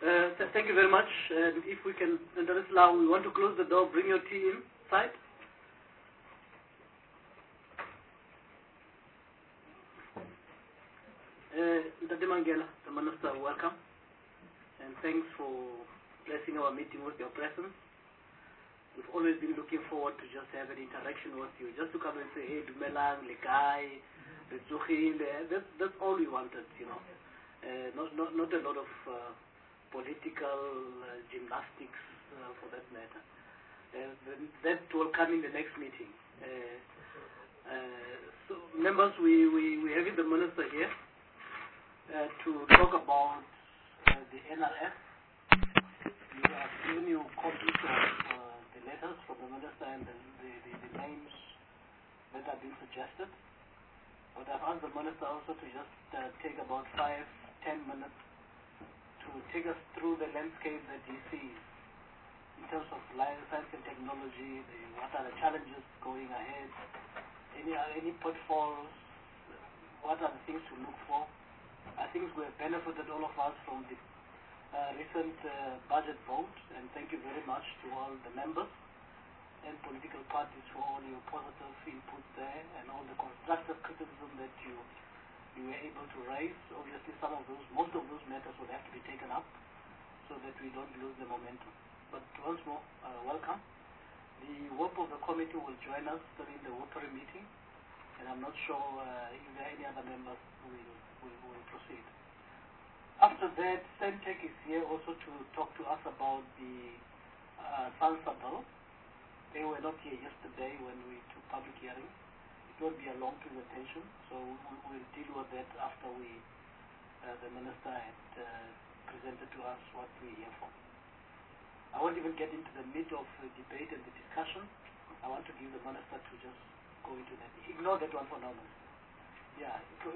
Thank you very much. If we can, Ndarisla, we want to close the door. Bring your tea inside. Ndade Mangela, the Minister, welcome. And thanks for blessing our meeting with your presence. We've always been looking forward to just have an interaction with you, just to come and say, hey, Dumelang, Lekai, that's all we wanted, you know. Not a lot of political gymnastics for that matter. That will come in the next meeting. So members, we have the Minister here to talk about the NRF. We have given you copies of the letters from the Minister and the names that have been suggested. But I've asked the Minister also to just take about 5-10 minutes to take us through the landscape that he sees in terms of science and technology, what are the challenges going ahead, any pitfalls, what are the things to look for. I think we have benefited, all of us, from the recent budget vote, and thank you very much to all the members and political parties for all your positive input there and all the constructive criticism that you were able to raise. Obviously, most of those matters will have to be taken up so that we don't lose the momentum. But once more, welcome. The work of the committee will join us during the watery meeting, and I'm not sure if there are any other members who will proceed. After that, Sentech is here also to talk to us about the SANSA bill. They were not here yesterday when we took public hearing. It won't be a long presentation, so we'll deal with that after the Minister had presented to us what we're here for. I won't even get into the meat of the debate and the discussion. I want to give the Minister to just go into that. Ignore that one for now, Minister. Yeah,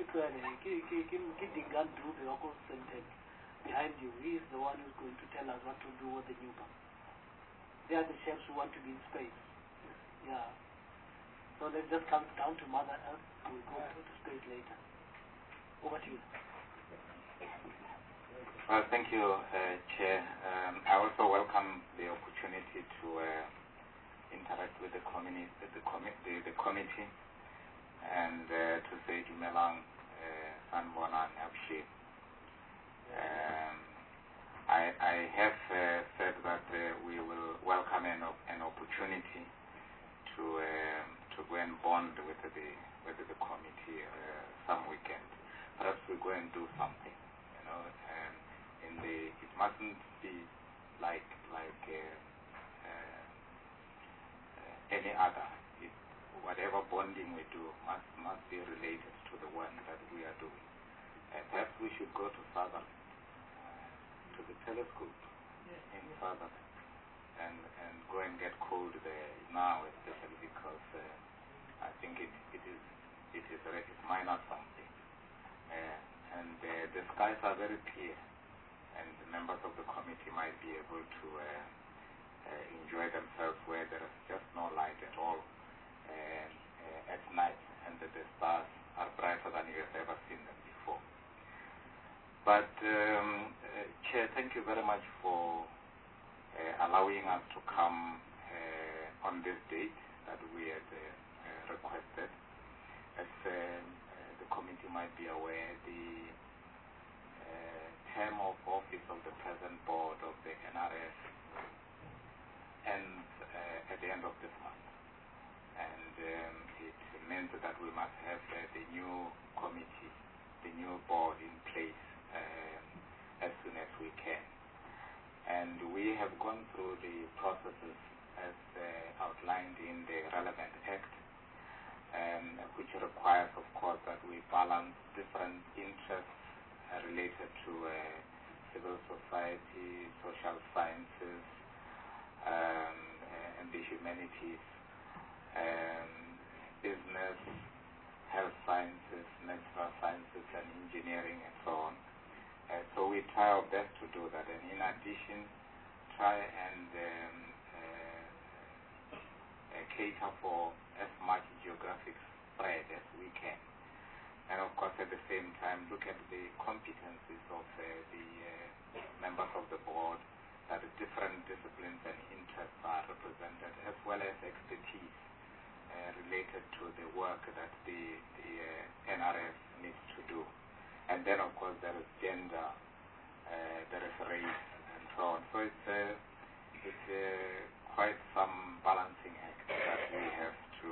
behind you. He is the one who's going to tell us what to do with the new bomb. They are the chefs who want to be in space. Yeah. So let's just come down to Mother Earth. We'll go to space later. Over to you. Well, thank you, Chair. I also welcome the opportunity to interact with the committee and to say Dumelang, Sanbona, and Abshi. I have said that we will welcome an opportunity to go and bond with the committee some weekend. Perhaps we go and do something, you know. It mustn't be like any other. Whatever bonding we do must be related to the one that we are doing. Perhaps we should go to Southern, to the telescope in Southern, and go and get cold there now, especially because I think it might not something. And the skies are very clear, and the members of the committee might be able to enjoy themselves where there is just no light at all at night, and the stars are brighter than you have ever seen them before. But Chair, thank you very much for allowing us to come on this date that we had requested. As the committee might be aware, the term of office of the present board of the NRF ends at the end of this month. And it meant that we must have the new committee, the new board in place as soon as we can. And we have gone through the processes as outlined in the relevant act, which requires, of course, that we balance different interests related to civil society, social sciences, and the humanities, business, health sciences, natural sciences, and engineering, and so on. So we try our best to do that, and in addition, try and cater for as much geographic spread as we can. And of course, at the same time, look at the competencies of the members of the board. that different disciplines and interests are represented, as well as expertise related to the work that the NRF needs to do. And then, of course, there is gender, there is race, and so on. So it's quite some balancing act that we have to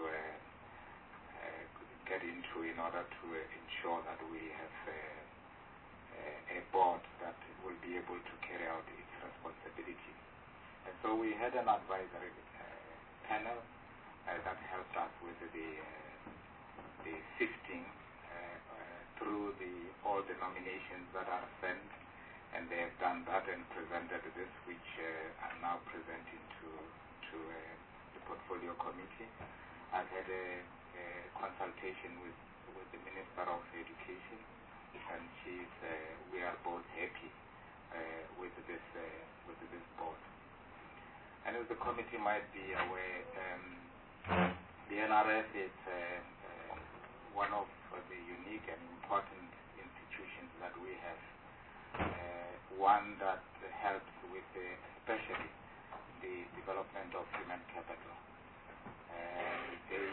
get into in order to ensure that we have a board that will be able to carry out its responsibilities. And so we had an advisory panel that helped us with the sifting through all the nominations that are sent, and they have done that and presented this, which I'm now presenting to the portfolio committee. I've had a consultation with the Minister of Education, and we are both happy with this board. And as the committee might be aware, the NRF is one of the unique and important institutions that we have. One that helps with especially the development of human capital. They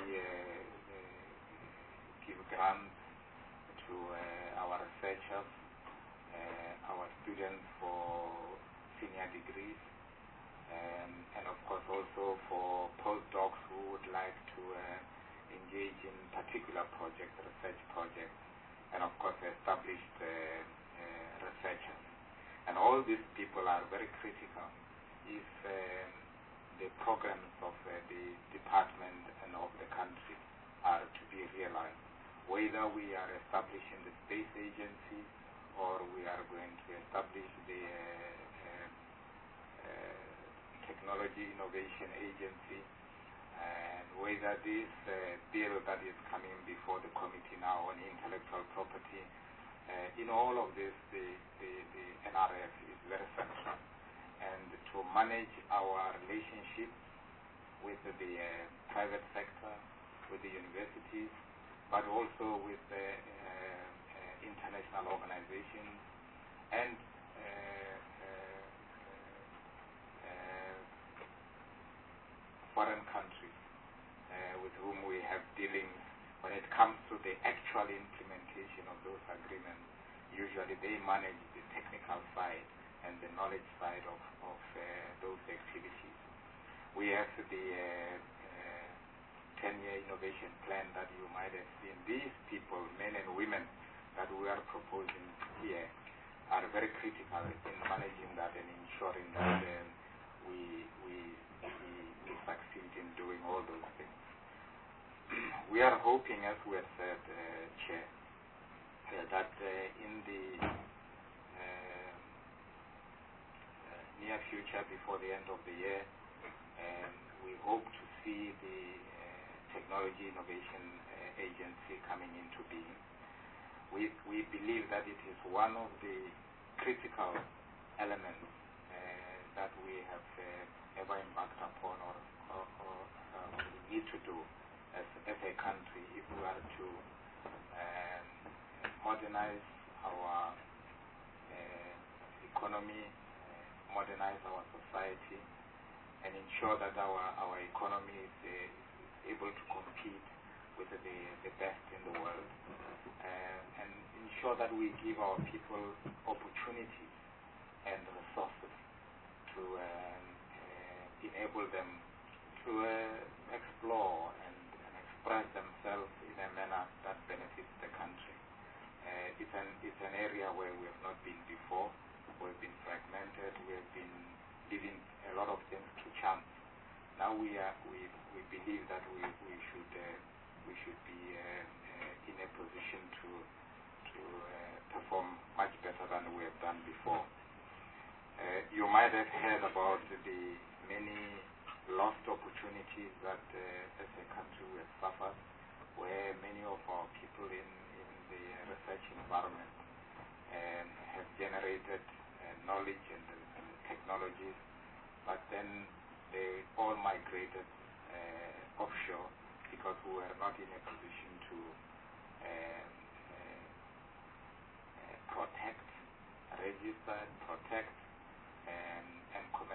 give grants to our researchers, our students for senior degrees, and of course also for postdocs who would like to engage in particular projects, research projects, and of course established researchers. And all these people are very critical if the programs of the department and of the country are to be realized. Whether we are establishing the space agency or we are going to establish the technology innovation agency, and whether this bill that is coming before the committee now on intellectual property, in all of this, the NRF is very central. And to manage our relationship with the private sector, with the universities, but also with the international organizations and foreign countries with whom we have dealings. When it comes to the actual implementation of those agreements, usually they manage the technical side and the knowledge side of those activities. We have the 10-year innovation plan that you might have seen. These people, men and women, that we are proposing here are very critical in managing that and ensuring that we succeed in doing all those things. We are hoping, as we have said, Chair, that in the near future, before the end of the year, we hope to see the Technology Innovation Agency coming into being. We believe that it is one of the critical elements that we have ever embarked upon or we need to do as a country if we are to modernize our economy, modernize our society, and ensure that our economy is able to compete with the best in the world, and ensure that we give our people opportunities and resources to enable them to explore and express themselves in a manner that benefits the country. It's an area where we have not been before. We've been fragmented. We have been leaving a lot of things to chance. Now we believe that we should be in a position to perform much better than we have done before. You might have heard about the many lost opportunities that as a country we have suffered, where many of our people in the research environment have generated knowledge and technologies, but then they all migrated offshore because we were not in a position to protect, register, protect, and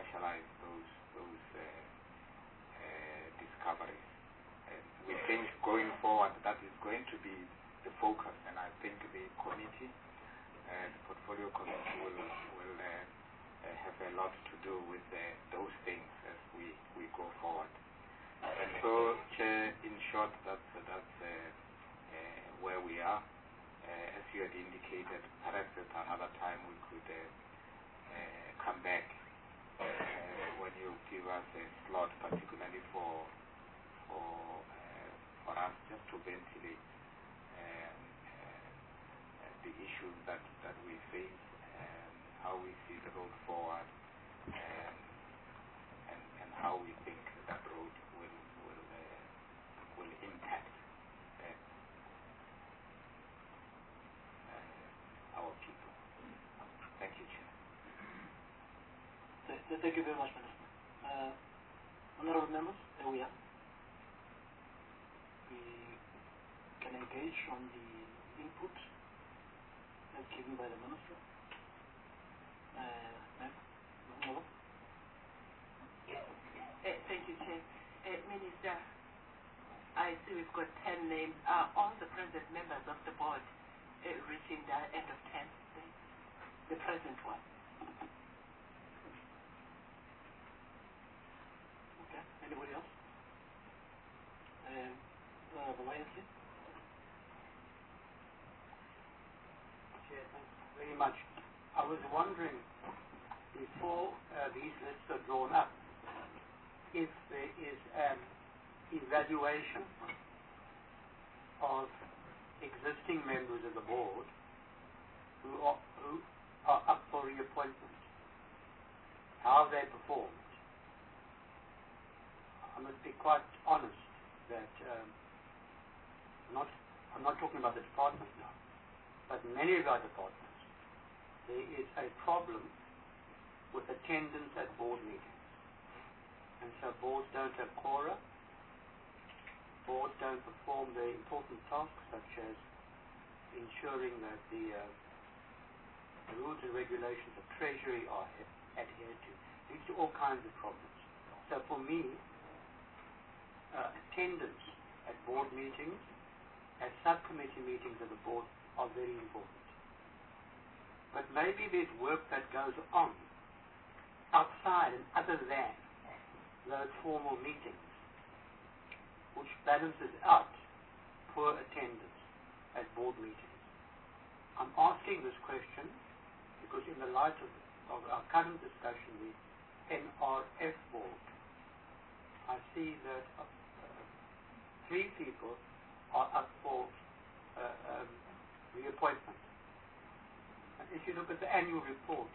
focus, and I think the committee, the portfolio committee, will have a lot to do with those things as we go forward. And so, Chair, in short, that's where we are. As you had indicated, perhaps at another time we could come back when you give us a slot, particularly for us just to ventilate the issues that we face and how we see the road forward and how we think that road will impact our people. Thank you, Chair. Thank you very much, Minister. Honourable members, there we are. We can engage on the input as given by the Minister. Ma'am? Thank you, Chair. Minister, I see we've got 10 names. Are all the present members of the board reaching the end of 10? The present one. Okay. Anybody else? Valencia? Chair, thanks very much. I was wondering, before these lists are drawn up, if there is an evaluation of existing members of the board who are up for reappointment, how they performed. I must be quite honest that I'm not talking about the department now, but many of our departments, there is a problem with attendance at board meetings. And so boards don't have quora, boards don't perform their important tasks such as ensuring that the rules and regulations of Treasury are adhered to. Leads to all kinds of problems. So for me, attendance at board meetings, at subcommittee meetings of the board are very important. But maybe there's work that goes on outside and other than those formal meetings, which balances out poor attendance at board meetings. I'm asking this question because in the light of our current discussion, the NRF board, I see that 3 people are up for reappointment. And if you look at the annual report,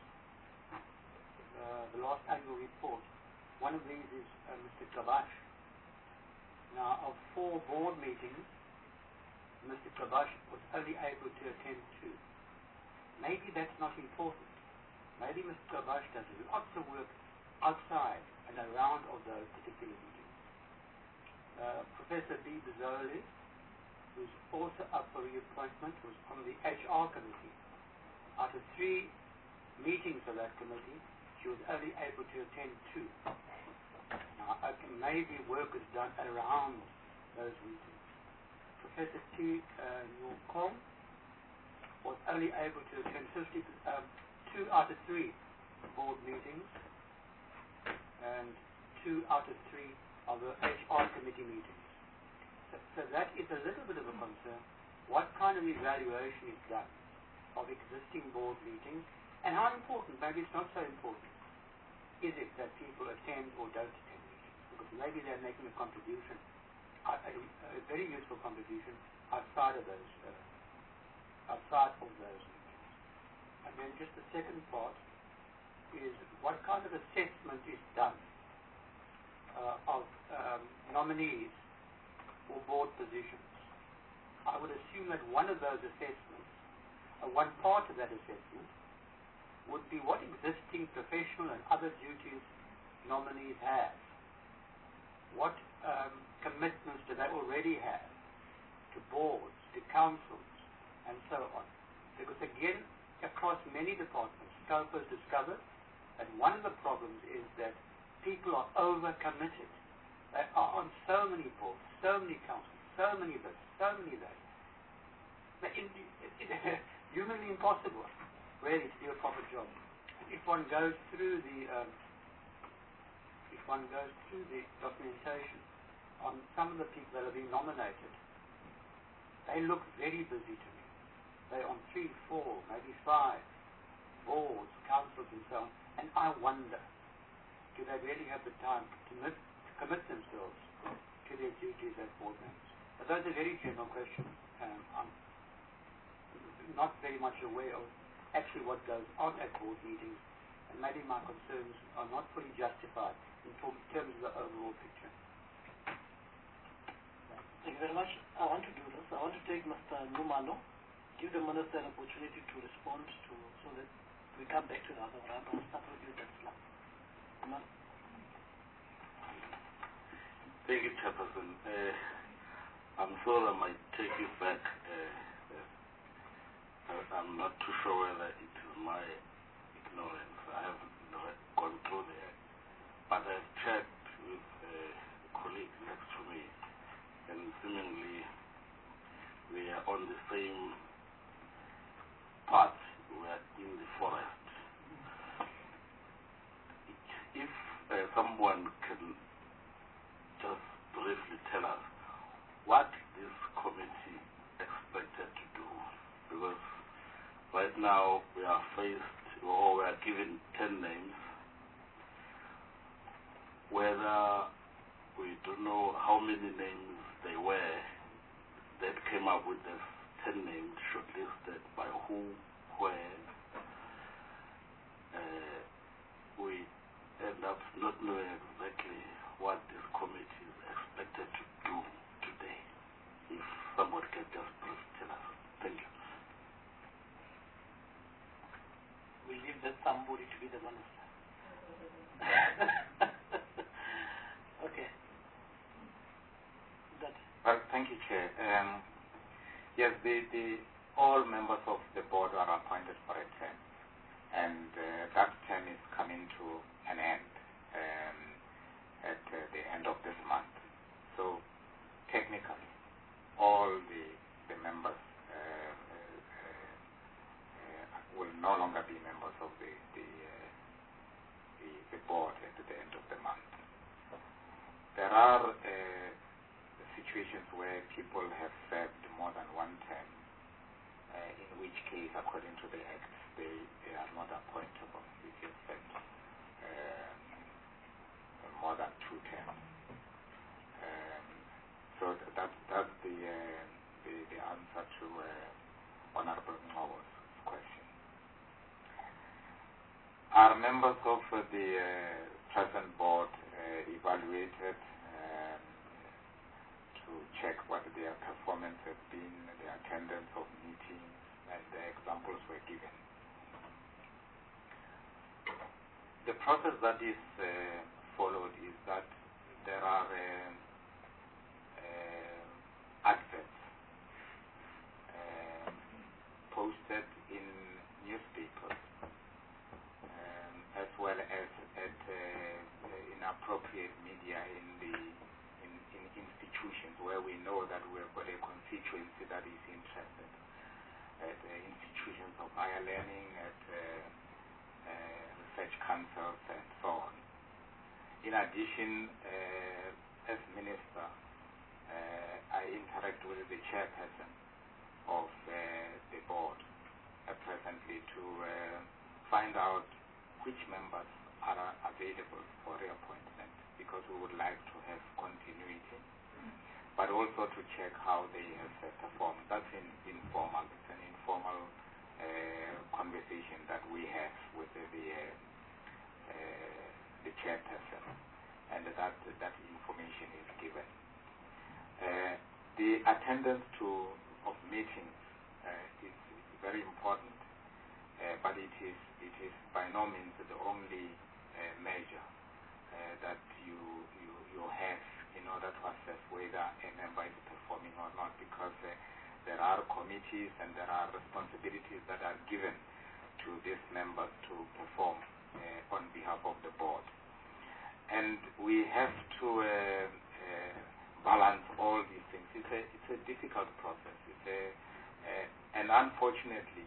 the last annual report, one of these is Mr. Kabash. Now, of 4 board meetings, Mr. Kabash was only able to attend 2. Maybe that's not important. Maybe Mr. Kabash does lots of work outside and around of those particular meetings. Professor B. Bazoli, who's also up for reappointment, was on the HR committee. Out of 3 meetings of that committee, she was only able to attend 2. Now, maybe work is done around those meetings. Professor T. Newcomb was only able to attend 2 out of 3 board meetings and 2 out of 3 of the HR committee meetings. So that is a little bit of a concern. What kind of evaluation is done of existing board meetings, and how important, maybe it's not so important, is it that people attend or don't attend meetings? Because maybe they're making a contribution, a very useful contribution outside of those meetings. And then just the second part is what kind of assessment is done of nominees for board positions. I would assume that one of those assessments, one part of that assessment, would be what existing professional and other duties nominees have. What commitments do they already have to boards, to councils, and so on. Because again, across many departments, Scope has discovered that one of the problems is that people are overcommitted. They are on so many boards, so many councils, so many this, so many that. humanly impossible, really, to do a proper job. If one goes through the documentation on some of the people that have been nominated, they look very busy to me. They're on 3, 4, maybe 5 boards, councils, and so on. And I wonder, do they really have the time to commit themselves to their duties as board members? But those are very general questions. I'm not very much aware of actually what goes on at board meetings, and maybe my concerns are not fully justified in terms of the overall picture. Thank you very much. I want to do this. I want to take Mr. Numalo, give the Minister an opportunity to respond to, so that we come back to the other round. I'll start with you, Tesla. Thank you, Chairperson. I'm sorry I might take you back. I'm not too sure whether it is my ignorance. I haven't gone through there. But I've checked with a colleague next to me, and seemingly we are on the same path. We are in the forest. If someone can just briefly tell us what this committee expected to do, because right now we are faced, or we are given 10 names, whether we don't know how many names they were that came up with this 10 names shortlisted by who, where. We end up not knowing exactly what this committee is expected to do today. If somebody can just briefly tell us. Thank you. We'll leave that somebody to be the Minister. Okay. Well, thank you, Chair. Yes, all members of the board are appointed for a term, and that term is coming to an end at the end of this month. So, technically, all the members will no longer be members of the board at the end of the month. There are situations where people have served more than one term, in which case, according to the Act, they are not appointable if you served more than 2 terms. So that's the answer to Honorable Ngobo's question. Are members of the present board evaluated to check what their performance has been, the attendance of meetings, and the examples were given? The process that is followed is that there are adverts posted in newspapers, as well as at inappropriate media in institutions where we know that we have got a constituency that is interested, at institutions of higher learning, at research councils, and so on. In addition, as Minister, I interact with the chairperson of the board presently to find out which members are available for reappointment, because we would like to have continuity, but also to check how they have performed. That's informal. It's an informal conversation that we have with the chairperson, and that information is given. The attendance of meetings is very important, but it is by no means the only measure that you have in order to assess whether a member is performing or not, because there are committees and there are responsibilities that are given to these members to perform on behalf of the board. And we have to balance all these things. It's a difficult process. It's a And unfortunately,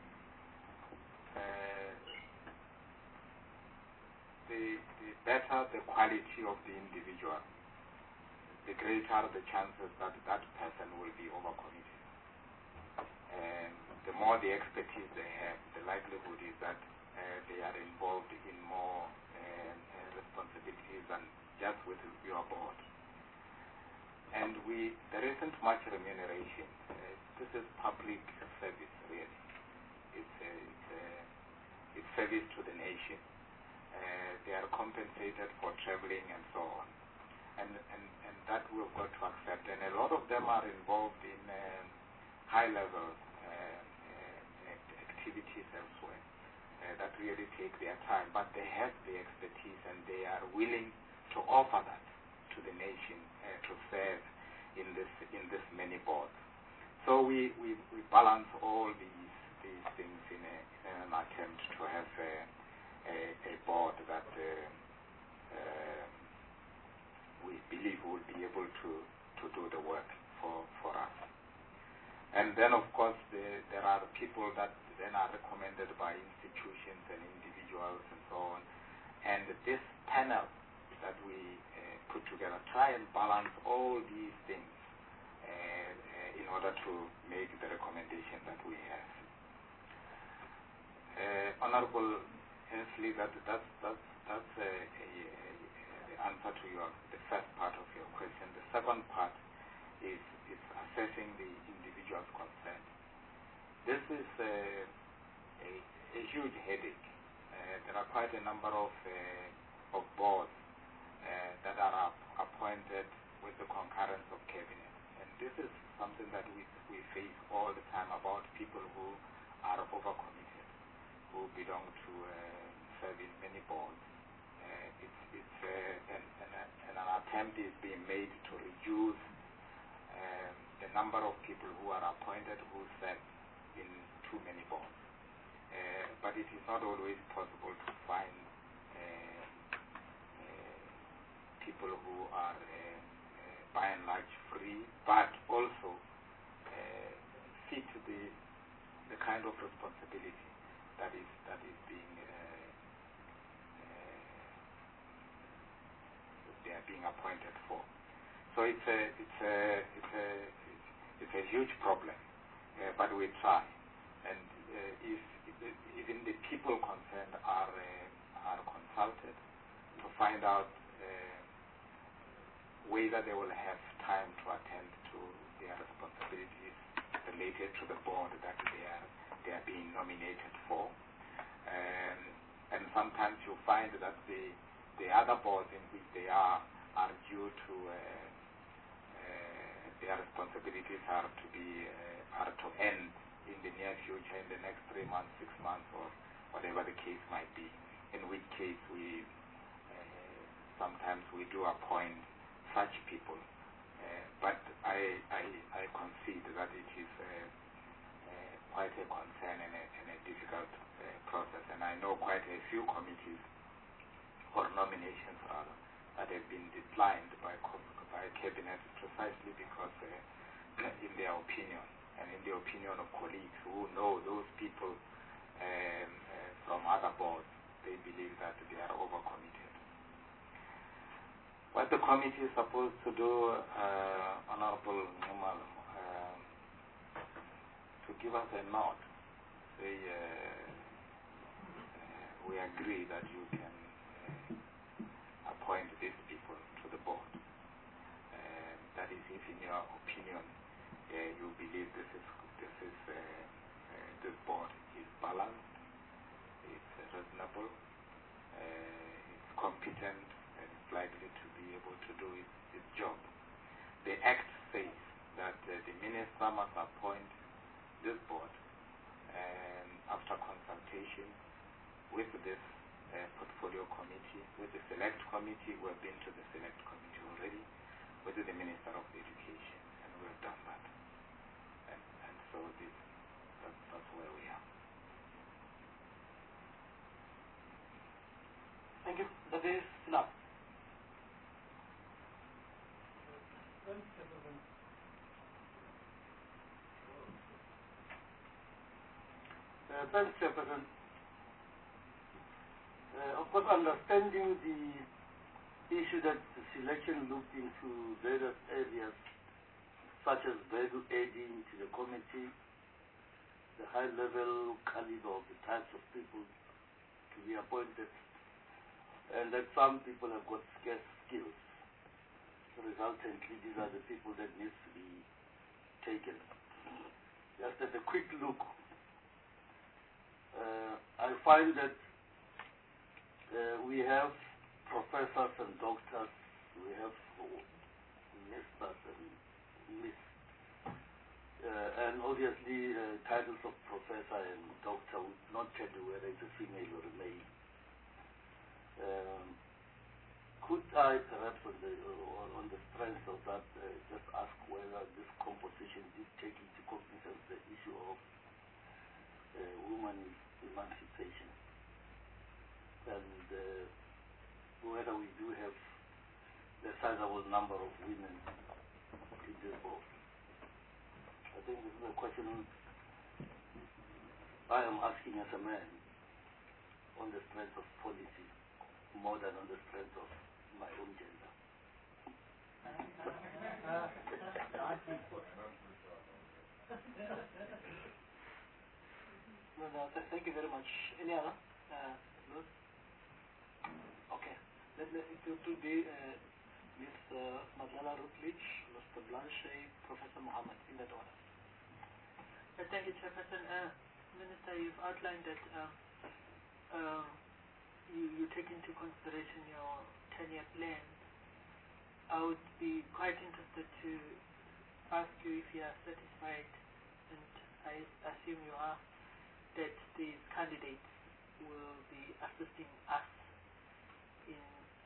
the better the quality of the individual, the greater the chances that that person will be overcommitted. And the more the expertise they have, the likelihood is that they are involved in more responsibilities than just with your board. And there isn't much remuneration. This is public service, really. It's service to the nation. They are compensated for traveling and so on. And that we've got to accept. And a lot of them are involved in high-level activities elsewhere that really take their time. But they have the expertise and they are willing to offer that to the nation to serve in this many boards. So we balance all these things in an attempt to have a board that we believe will be able to do the work for us. And then, of course, there are people that then are recommended by institutions and individuals and so on. And this panel that we put together try and balance all these things in order to make the recommendation that we have. Honorable Hensley, that's the answer to the first part of your question. The second part is assessing the individual's consent. This is a huge headache. There are quite a number of boards that are appointed with the concurrence of cabinet, and this is something that we face all the time about people who are overcommitted, who belong to serve in many boards. An attempt is being made to reduce the number of people who are appointed who serve in too many boards. But it is not always possible to find people who are by and large free, but also fit the kind of responsibility that is being they are being appointed for. So it's a huge problem, but we try. And if even the people concerned are consulted to find out whether they will have time to attend to their responsibilities related to the board that they are being nominated for. And sometimes you find that the other boards in which they are due to their responsibilities are to end in the near future, in the next 3 months, 6 months, or whatever the case might be. In which case sometimes we do appoint such people, but I concede that it is quite a concern and a difficult process, and I know quite a few committees or nominations rather that have been declined by cabinet precisely because in their opinion and in the opinion of colleagues who know those people from other boards, they believe that they are overcommitted. What the committee is supposed to do, Honorable Numal, to give us a nod, say we agree that you can appoint these people to the board. That is, if in your opinion you believe this board is balanced, it's reasonable, it's competent, and it's likely to be able to do its job. The Act says that the minister must appoint this board after consultation with this portfolio committee, with the select committee. We've been to the select committee already, with the Minister of Education, and we've done that. And so that's where we are. Thank you. That is enough. Thanks, Chairperson. Of course, understanding the issue that the selection looked into various areas, such as value adding to the committee, the high level caliber of the types of people to be appointed, and that some people have got scarce skills. Resultantly, these are the people that need to be taken. Just at a quick look, I find that we have professors and doctors, we have masters and miss, and obviously titles of professor and doctor would not tell you whether it's a female or a male. Could I perhaps on the strength of that just ask whether this composition did take into cognizance the issue of women's emancipation, and whether we do have a sizable number of women in this board. I think this is a question I am asking as a man on the strength of policy more than on the strength of my own gender. Thank you very much. Any other? Okay. It will be Ms. Madlala Rutledge, Mr. Blanchet, Professor Mohammed, in that order. Thank you, Chairperson. Minister, you've outlined that you take into consideration your 10-year plan. I would be quite interested to ask you if you are satisfied, and I assume you are, that these candidates will be assisting us in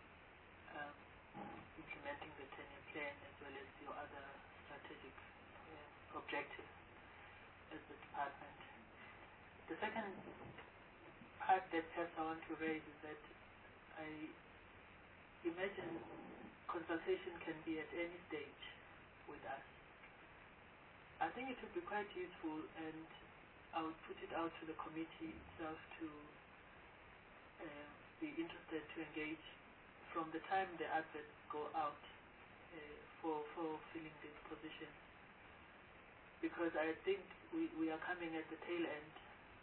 implementing the 10-year plan as well as your other strategic objectives as the department. The second part that perhaps I want to raise is that I imagine consultation can be at any stage with us. I think it would be quite useful, and I would put it out to the committee itself to be interested to engage from the time the adverts go out for filling these positions, because I think we are coming at the tail end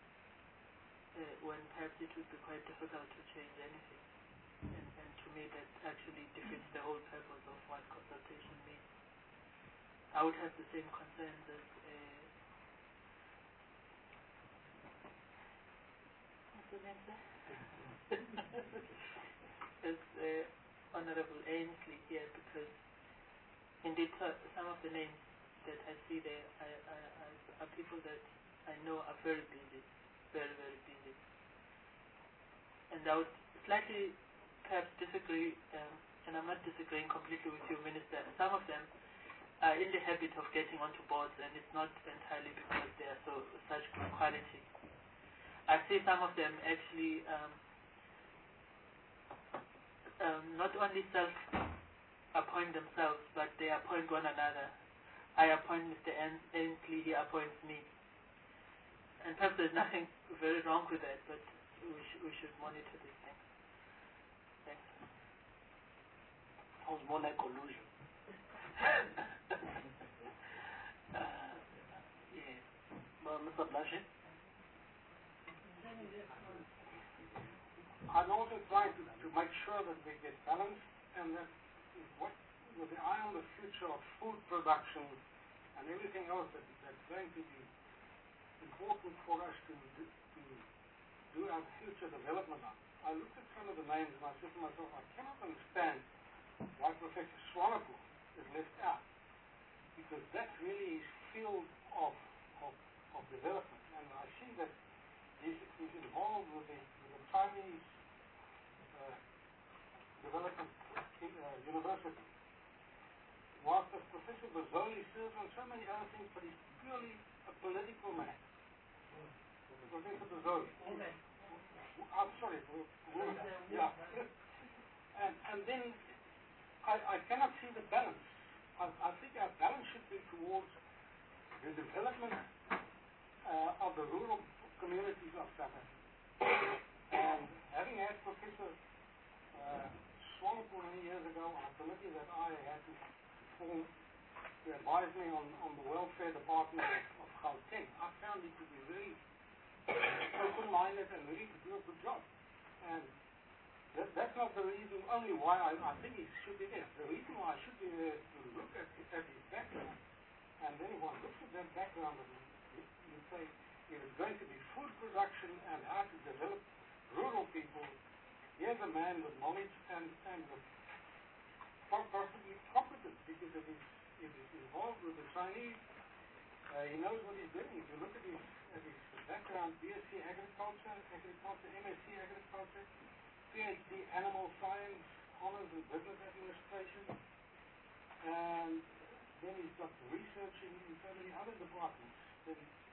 when perhaps it would be quite difficult to change anything, and to me that actually defeats the whole purpose of what consultation means. I would have the same concerns as as Honorable Ainsley here, because indeed some of the names that I see there are people that I know are very busy, very, very busy. And I would slightly perhaps disagree, and I'm not disagreeing completely with you, Minister. Some of them are in the habit of getting onto boards, and it's not entirely because they are such good quality. I see some of them actually not only self-appoint themselves, but they appoint one another. I appoint Mr. Ainsley, he appoints me. And perhaps there's nothing very wrong with that, but we should monitor these things. Thanks. Sounds more like collusion. Yes. Mr. Blanchet? I'm also trying to make sure that we get balance, and that with the eye on the future of food production and everything else that's going to be important for us to do our future development on. I looked at some of the names and I said to myself, I cannot understand why Professor Swanepoel is left out, because that's really his field of development, and I see that he's involved with the Chinese development university. Whilst Professor Bozzoli serves on so many other things, but he's purely a political man. Professor Bozzoli. Okay. I'm sorry, yeah. And then I cannot see the balance. I think our balance should be towards the development of the rural communities of South Africa. And having had Professor Swanepoel many years ago on a committee that I had to form to advise me on the welfare department of Gauteng, I found it to be very open-minded and really to do a good job. And that's not the reason only why I think he should be there. The reason why I should be there is to look at his background. And then if one looks at that background, you say, if it's going to be food production and how to develop rural people, here's a man with knowledge and with possibly competence, because if he's involved with the Chinese, he knows what he's doing. If you look at his background, BSc Agriculture, MSc Agriculture, PhD Animal Science, Honors in Business Administration, and then he's got research in so many other departments. Then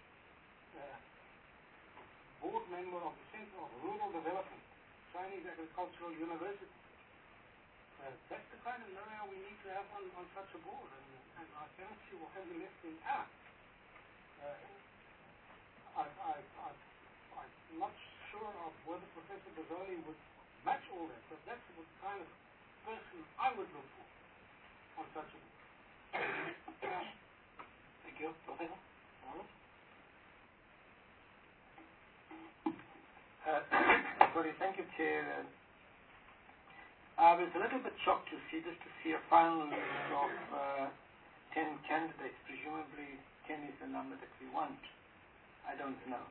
board member of the Center of Rural Development, Chinese Agricultural University. That's the kind of know-how we need to have on such a board, and I cannot see why we left him out. I'm not sure of whether Professor Bozzoli would match all that, but that's the kind of person I would look for on such a board. Thank you, Professor. Thank you, Chair. I was a little bit shocked to see a final list of 10 candidates. Presumably 10 is the number that we want. I don't know.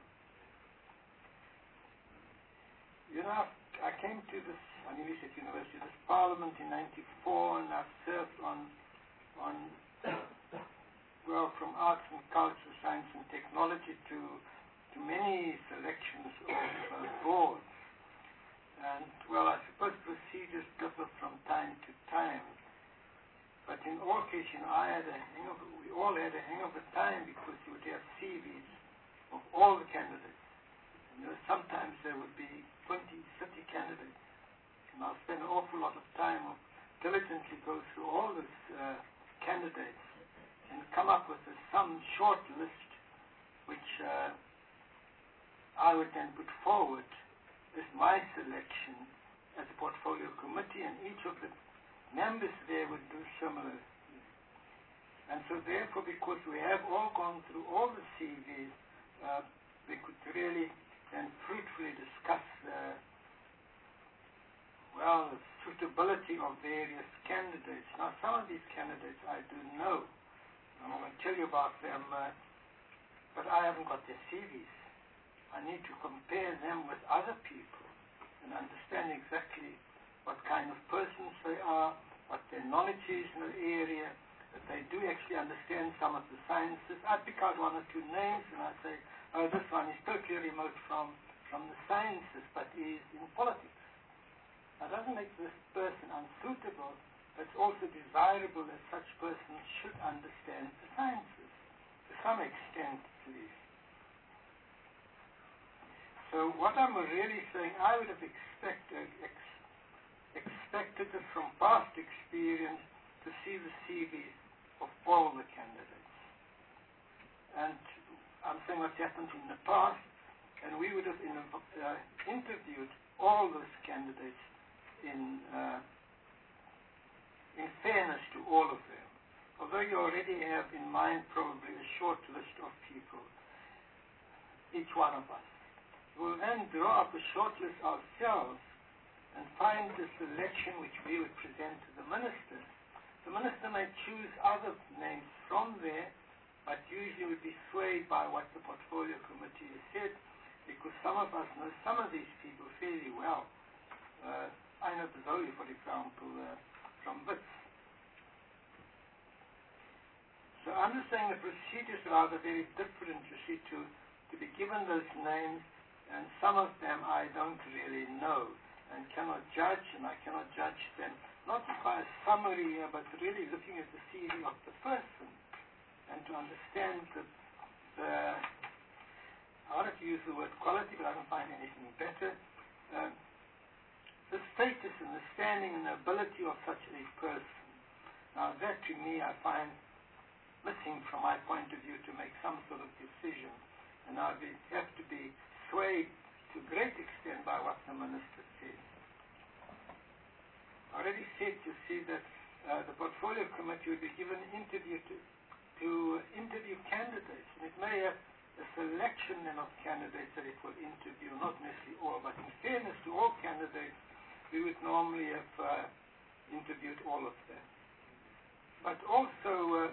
You know, I came to this University this Parliament in '94, and I've served from arts and culture, science and technology to many selections of boards. And, well, I suppose procedures differ from time to time. But in all cases, we all had a hang of the time, because you would have CVs of all the candidates. And sometimes there would be 20, 30 candidates. And I'll spend an awful lot of time diligently go through all these candidates and come up with some short list which I would then put forward as my selection as a portfolio committee, and each of the members there would do similarly. And so therefore, because we have all gone through all the CVs, we could really then fruitfully discuss the suitability of various candidates. Now, some of these candidates I do know. I'm going to tell you about them, but I haven't got their CVs. I need to compare them with other people and understand exactly what kind of persons they are, what their knowledge is in the area, that they do actually understand some of the sciences. I pick out one or two names and I say, oh, this one is totally remote from the sciences, but is in politics. That doesn't make this person unsuitable, but it's also desirable that such persons should understand the sciences, to some extent at least. So what I'm really saying, I would have expected from past experience to see the CVs of all the candidates. And I'm saying what's happened in the past, and we would have interviewed all those candidates in fairness to all of them. Although you already have in mind probably a short list of people, each one of us. We'll then draw up a short list ourselves and find the selection which we would present to the minister. The minister may choose other names from there, but usually would be swayed by what the portfolio committee has said, because some of us know some of these people fairly well. I know Bozzoli, for example, from BITS. So I'm just saying the procedures are rather very different, you see, to be given those names, and some of them I don't really know and cannot judge, and I cannot judge them not by a summary, but really looking at the CV of the person and to understand I wanted to use the word quality, but I don't find anything better. The status and the standing and the ability of such a person. Now that to me I find missing from my point of view to make some sort of decision. and I have to be swayed to a great extent by what the Minister says. I already said, you see, that the Portfolio Committee will be given an interview to interview candidates, and it may have a selection then of candidates that it will interview, not necessarily all, but in fairness to all candidates, we would normally have interviewed all of them. But also,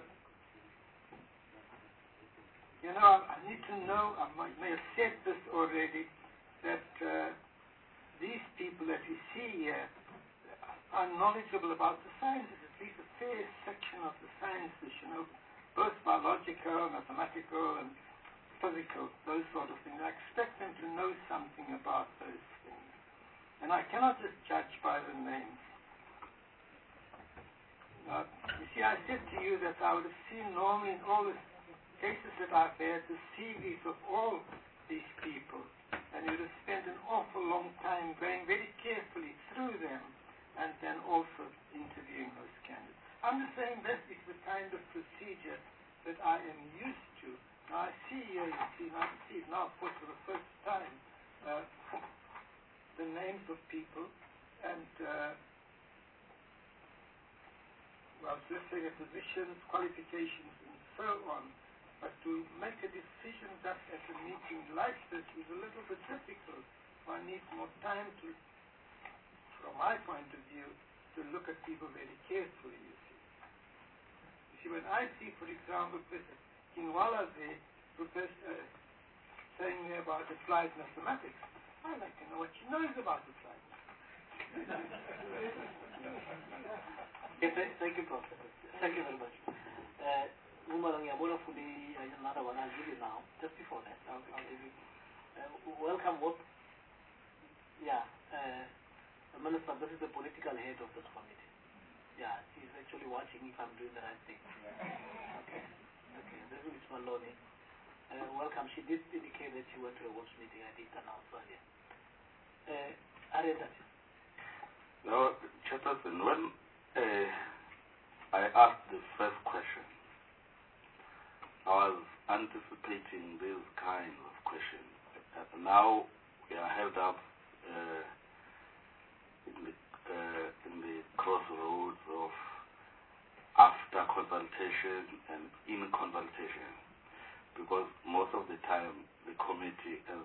I need to know, I may have said this already, that these people that we see here are knowledgeable about the sciences, at least a fair section of the sciences, both biological, mathematical, and physical, those sort of things. I expect them to know something about those things. And I cannot just judge by the names. You see, I said to you that I would have seen normally in all the cases that I've had the CVs of all these people, and you would have spent an awful long time going very carefully through them and then also interviewing those candidates. I'm just saying this is the kind of procedure that I am used to. Now I see here, I see now for the first time the names of people and let's say their positions, qualifications, and so on. But to make a decision just at a meeting like this is a little bit difficult. One needs more time to, from my point of view, to look at people very carefully, you see. You see, when I see, for example, Kinwala there, saying there about applied mathematics, I like to know what she knows about applied mathematics. Thank you, Professor. Thank you very much. Another one, I'll give you now. Just before that, I'll give you. Welcome, Wop. Yeah, Minister, this is the political head of this committee. Yeah, she's actually watching if I'm doing the right thing. Okay, this is Maloney. Welcome. She did indicate that she went to a WOPS meeting. I did announce earlier. Arenda. No, Chairperson, when I asked the first question, I was anticipating these kinds of questions. Now we are held up in the crossroads of after consultation and in consultation, because most of the time the committee, as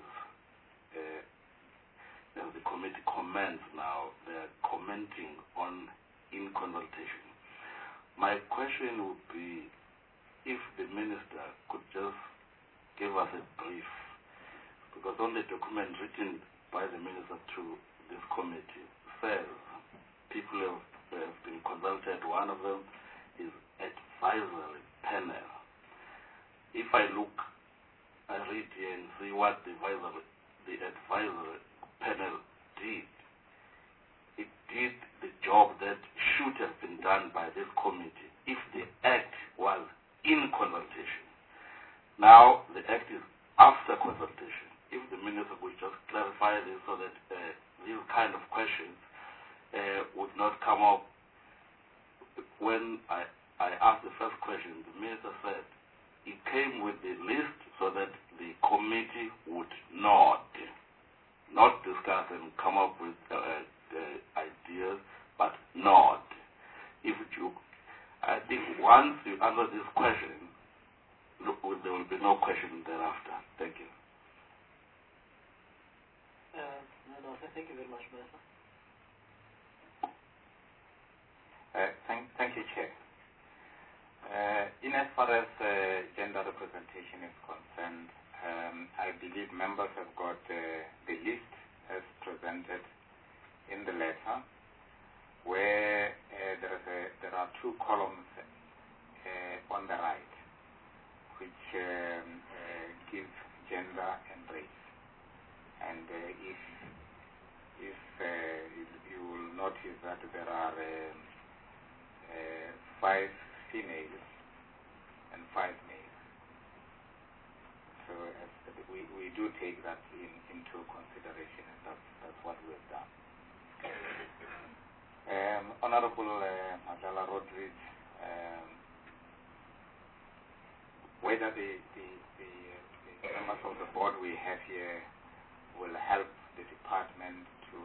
the committee comments now, they are commenting on in consultation. My question would be, if the minister could just give us a brief, because on the document written by the minister to this committee says people have been consulted. One of them is advisory panel. If I read here and see what the advisory panel did, it did the job that should have been done by this committee if the act was in consultation. Now the act is after consultation. If the minister would just clarify this so that these kind of questions would not come up. When I asked the first question, the minister said it came with the list so that the committee would not discuss and come up with ideas, but not. I think once you answer this question, there will be no question thereafter. Thank you. Thank you very much, Minister. Thank you, Chair. In as far as gender representation is concerned, I believe members have got the list as presented in the letter, where there are two columns on the right, which give gender and race. And if you will notice that there are 5 females and 5 males. So we do take that into consideration, and that's what we've done. Honorable Madala Rodriguez, whether the members of the board we have here will help the department to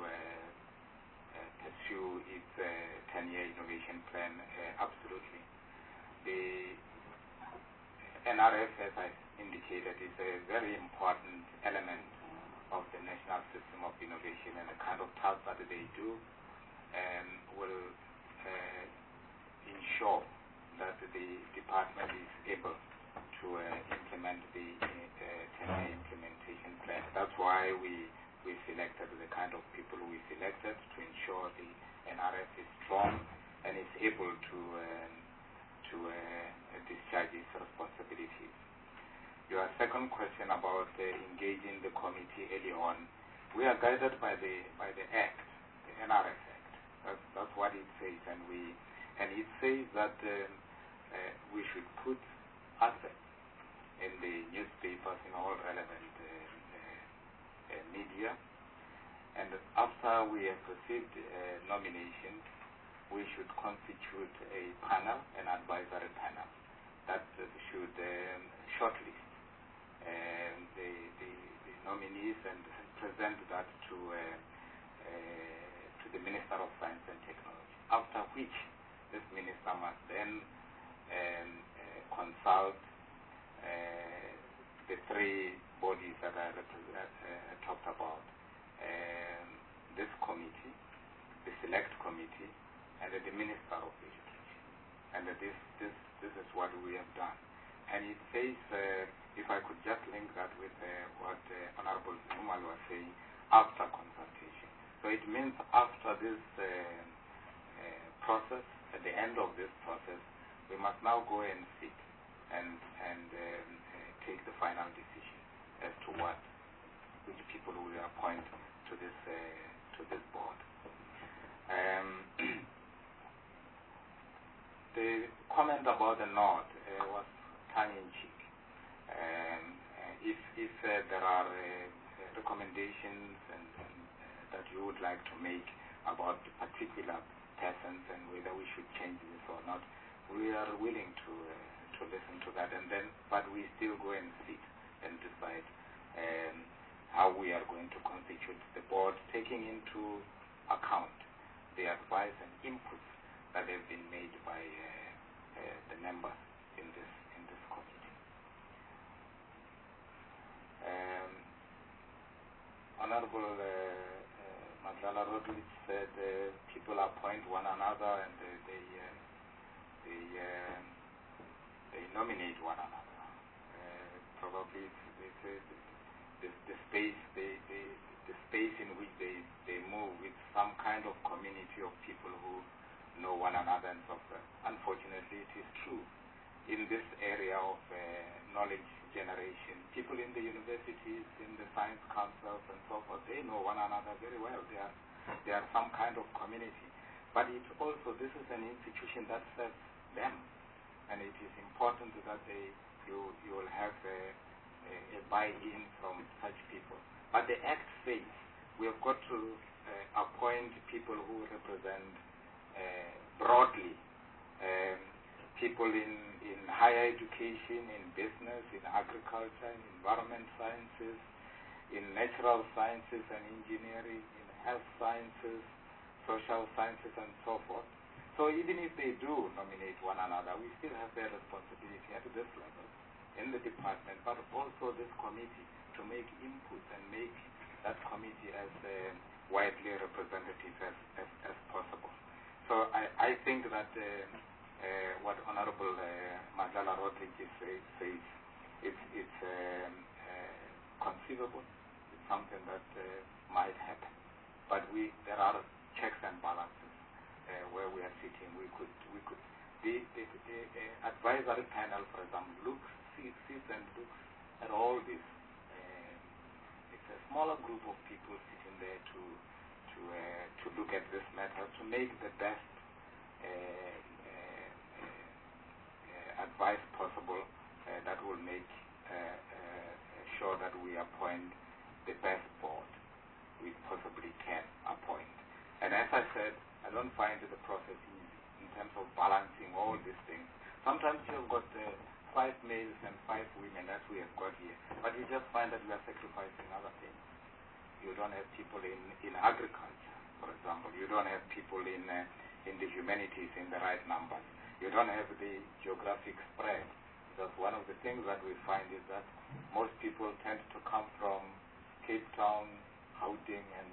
pursue its 10-year innovation plan. Absolutely. The NRF, as I indicated, is a very important element of the national system of innovation, and the kind of task that they do will ensure that the department is able to implement the 10-year implementation plan. That's why we selected the kind of people we selected to ensure the NRF is strong and is able to discharge its responsibilities. Your second question about engaging the committee early on, we are guided by the Act, the NRF Act. That's what it says, and it says that we should put assets in the newspapers, in all relevant media, and after we have received nominations, we should constitute a panel, an advisory panel, that should shortlist the nominees and present that to the Minister of Science and Technology, after which this minister must then consult the three bodies that I talked about, this committee, the select committee, and the Minister of Education. And this is what we have done. And it says, if I could just link that with what Honorable Numal was saying, after consultation. So it means after this process, at the end of this process, we must now go and sit and take the final decision as to which people we appoint to this board. The comment about the North was tongue-in-cheek. If there are recommendations and that you would like to make about particular persons and whether we should change this or not, we are willing to listen to that, but we still go and sit and decide how we are going to constitute the board, taking into account the advice and inputs that have been made by the members in this committee. Honorable Madlala Rodriguez said people appoint one another and they nominate one another. Probably the space in which they move with some kind of community of people who know one another and so forth. Unfortunately, it is true. In this area of knowledge generation, people in the universities, in the science councils and so forth, they know one another very well. They are some kind of community. But it's also, this is an institution that serves them. And it is important that you will have a buy-in from such people. But the Act says we have got to appoint people who represent broadly people in higher education, in business, in agriculture, in environment sciences, in natural sciences and engineering, in health sciences, social sciences, and so forth. So even if they do nominate one another, we still have their responsibility at this level in the department, but also this committee to make input and make that committee as widely representative as possible. So I think that what Honorable Madlala Rodriguez says, it's conceivable. It's something that might happen. But there are checks and balances where we are sitting. The advisory panel, for example, sits and looks at all this. It's a smaller group of people sitting there to look at this matter, to make the best advice possible that will make sure that we appoint the best board we possibly can appoint. And as I said, I don't find the process easy in terms of balancing all these things. Sometimes you've got 5 males and 5 women that we have got here. But you just find that we are sacrificing other things. You don't have people in agriculture, for example. You don't have people in the humanities in the right numbers. You don't have the geographic spread. Because one of the things that we find is that most people tend to come from Cape Town, Gauteng, and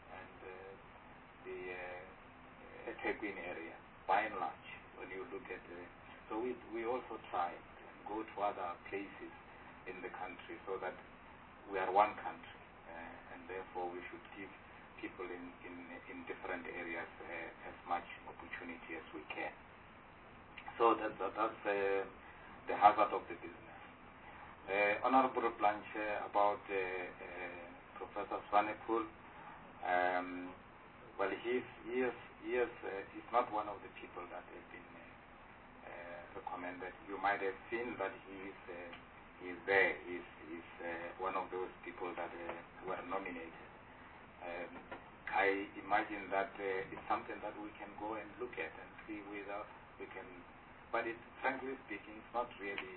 the eThekwini area, by and large, when you look at so we also try and go to other places in the country so that we are one country. And therefore we should give people in different areas as much opportunity as we can. So that's the hazard of the business. Honorable Blanche, about Professor Swanepoel, well, he's not one of the people that have been recommended. You might have seen that he's there. He's one of those people that were nominated. I imagine that it's something that we can go and look at and see whether we can. But frankly speaking, it's not really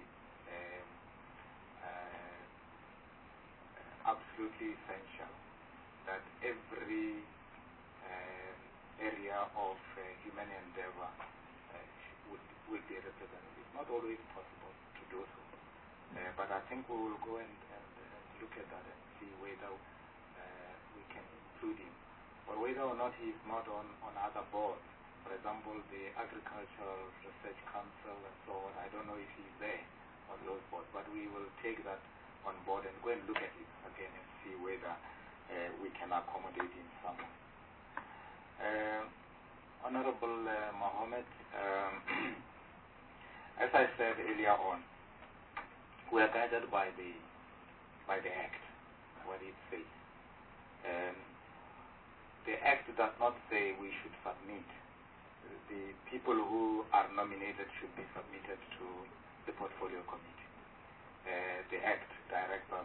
absolutely essential that every area of human endeavor will be represented. It's not always possible to do so. But I think we will go and look at that and see whether we can include him, or whether or not he is not on other boards. For example, the Agricultural Research Council and so on. I don't know if he's there on those boards, but we will take that on board and go and look at it again and see whether we can accommodate him somewhere. Honorable Mohammed, as I said earlier on, we are guided by the Act, what it says. The Act does not say we should submit. The people who are nominated should be submitted to the Portfolio Committee. The Act directs us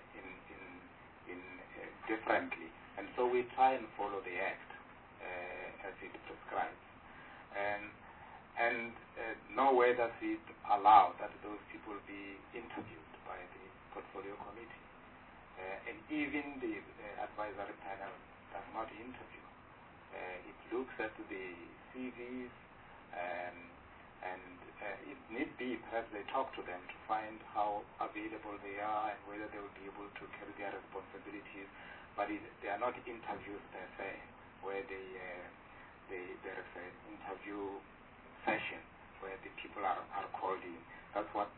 differently, and so we try and follow the Act as it prescribes. And nowhere does it allow that those people be interviewed by the Portfolio Committee. And even the advisory panel does not interview. It looks at the CVs and if need be, perhaps they talk to them to find how available they are and whether they will be able to carry their responsibilities. But they are not interviews per se, where there is an interview session where the people are called in. That's what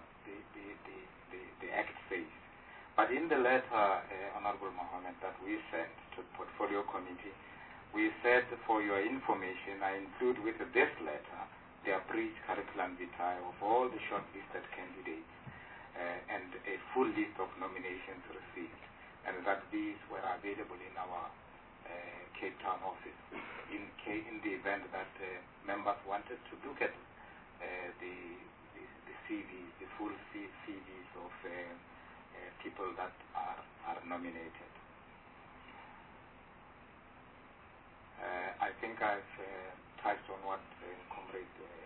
the Act says. But in the letter, Honorable Mohammed, that we sent to the Portfolio Committee, we said, for your information, I include with this letter the abridged curriculum vitae of all the shortlisted candidates and a full list of nominations received, and that these were available in our Cape Town office in the event that members wanted to look at the CVs, the full CVs of people that are nominated. I think I've touched on what Comrade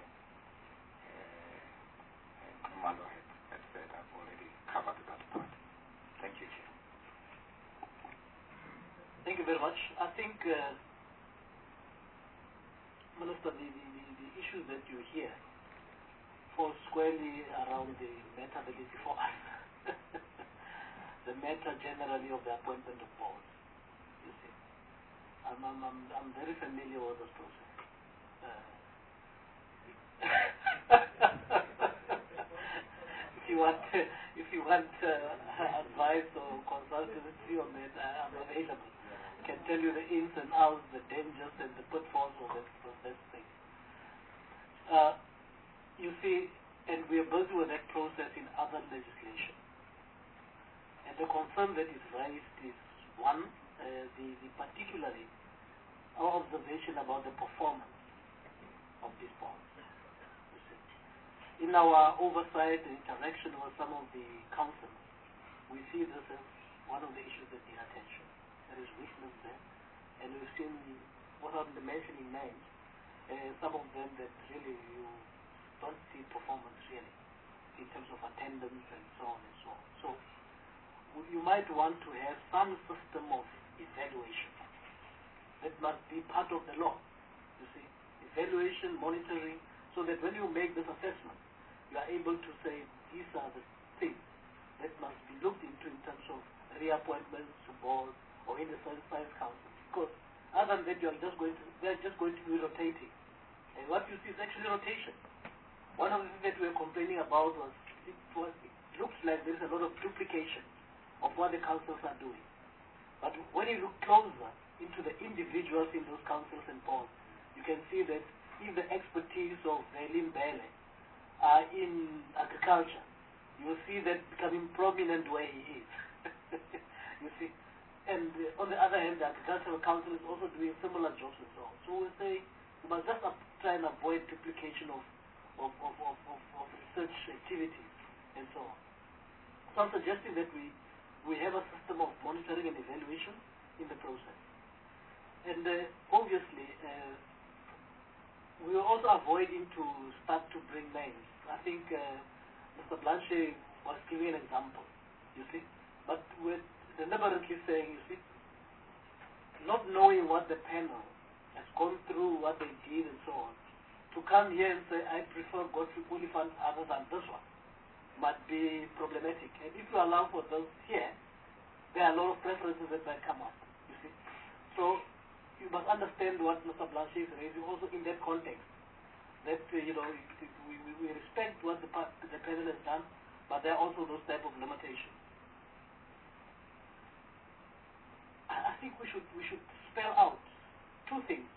Khumalo had said. I've already covered that part. Thank you, Chair. Thank you very much. I think, Minister, the issues that you hear fall squarely around the matter that is before us. The matter generally of the appointment of boards. You see, I'm very familiar with this process. If you want advice or consultancy on that, I'm available. I can tell you the ins and outs, the dangers and the pitfalls of that thing. You see, and we are busy with that process in other legislation. And the concern that is raised is, one, particularly our observation about the performance of these bonds. In our oversight and interaction with some of the councils, we see this as one of the issues that need attention. There is weakness there, and we've seen, without mentioning names, some of them that really you don't see performance really. in terms of attendance and so on and so on. So you might want to have some system of evaluation that must be part of the law. You see, evaluation, monitoring, so that when you make this assessment, you are able to say these are the things that must be looked into in terms of reappointments to boards or in the science council. Because other than that, they're just going to be rotating. And what you see is actually rotation. One of the things that we were complaining about was it looks like there's a lot of duplication of what the councils are doing. But when you look closer into the individuals in those councils and boards, you can see that if the expertise of Velin Bele are in agriculture, you will see that becoming prominent where he is. You see. And on the other hand, the Agricultural Council is also doing similar jobs and so on. So we say we must just try and avoid duplication of research activities and so on. So I'm suggesting that we have a system of monitoring and evaluation in the process. And obviously, we will also avoiding to start to bring names. I think Mr. Blanchet was giving an example, you see. But with deliberately saying, you see, not knowing what the panel has gone through, what they did and so on, to come here and say, I prefer Godfrey Oliphant other than this one, might be problematic. And if you allow for those here, there are a lot of preferences that might come up, you see. So you must understand what Mr. Blanchet is raising also in that context, that, we respect what the panel has done, but there are also those type of limitations. I think we should spell out two things.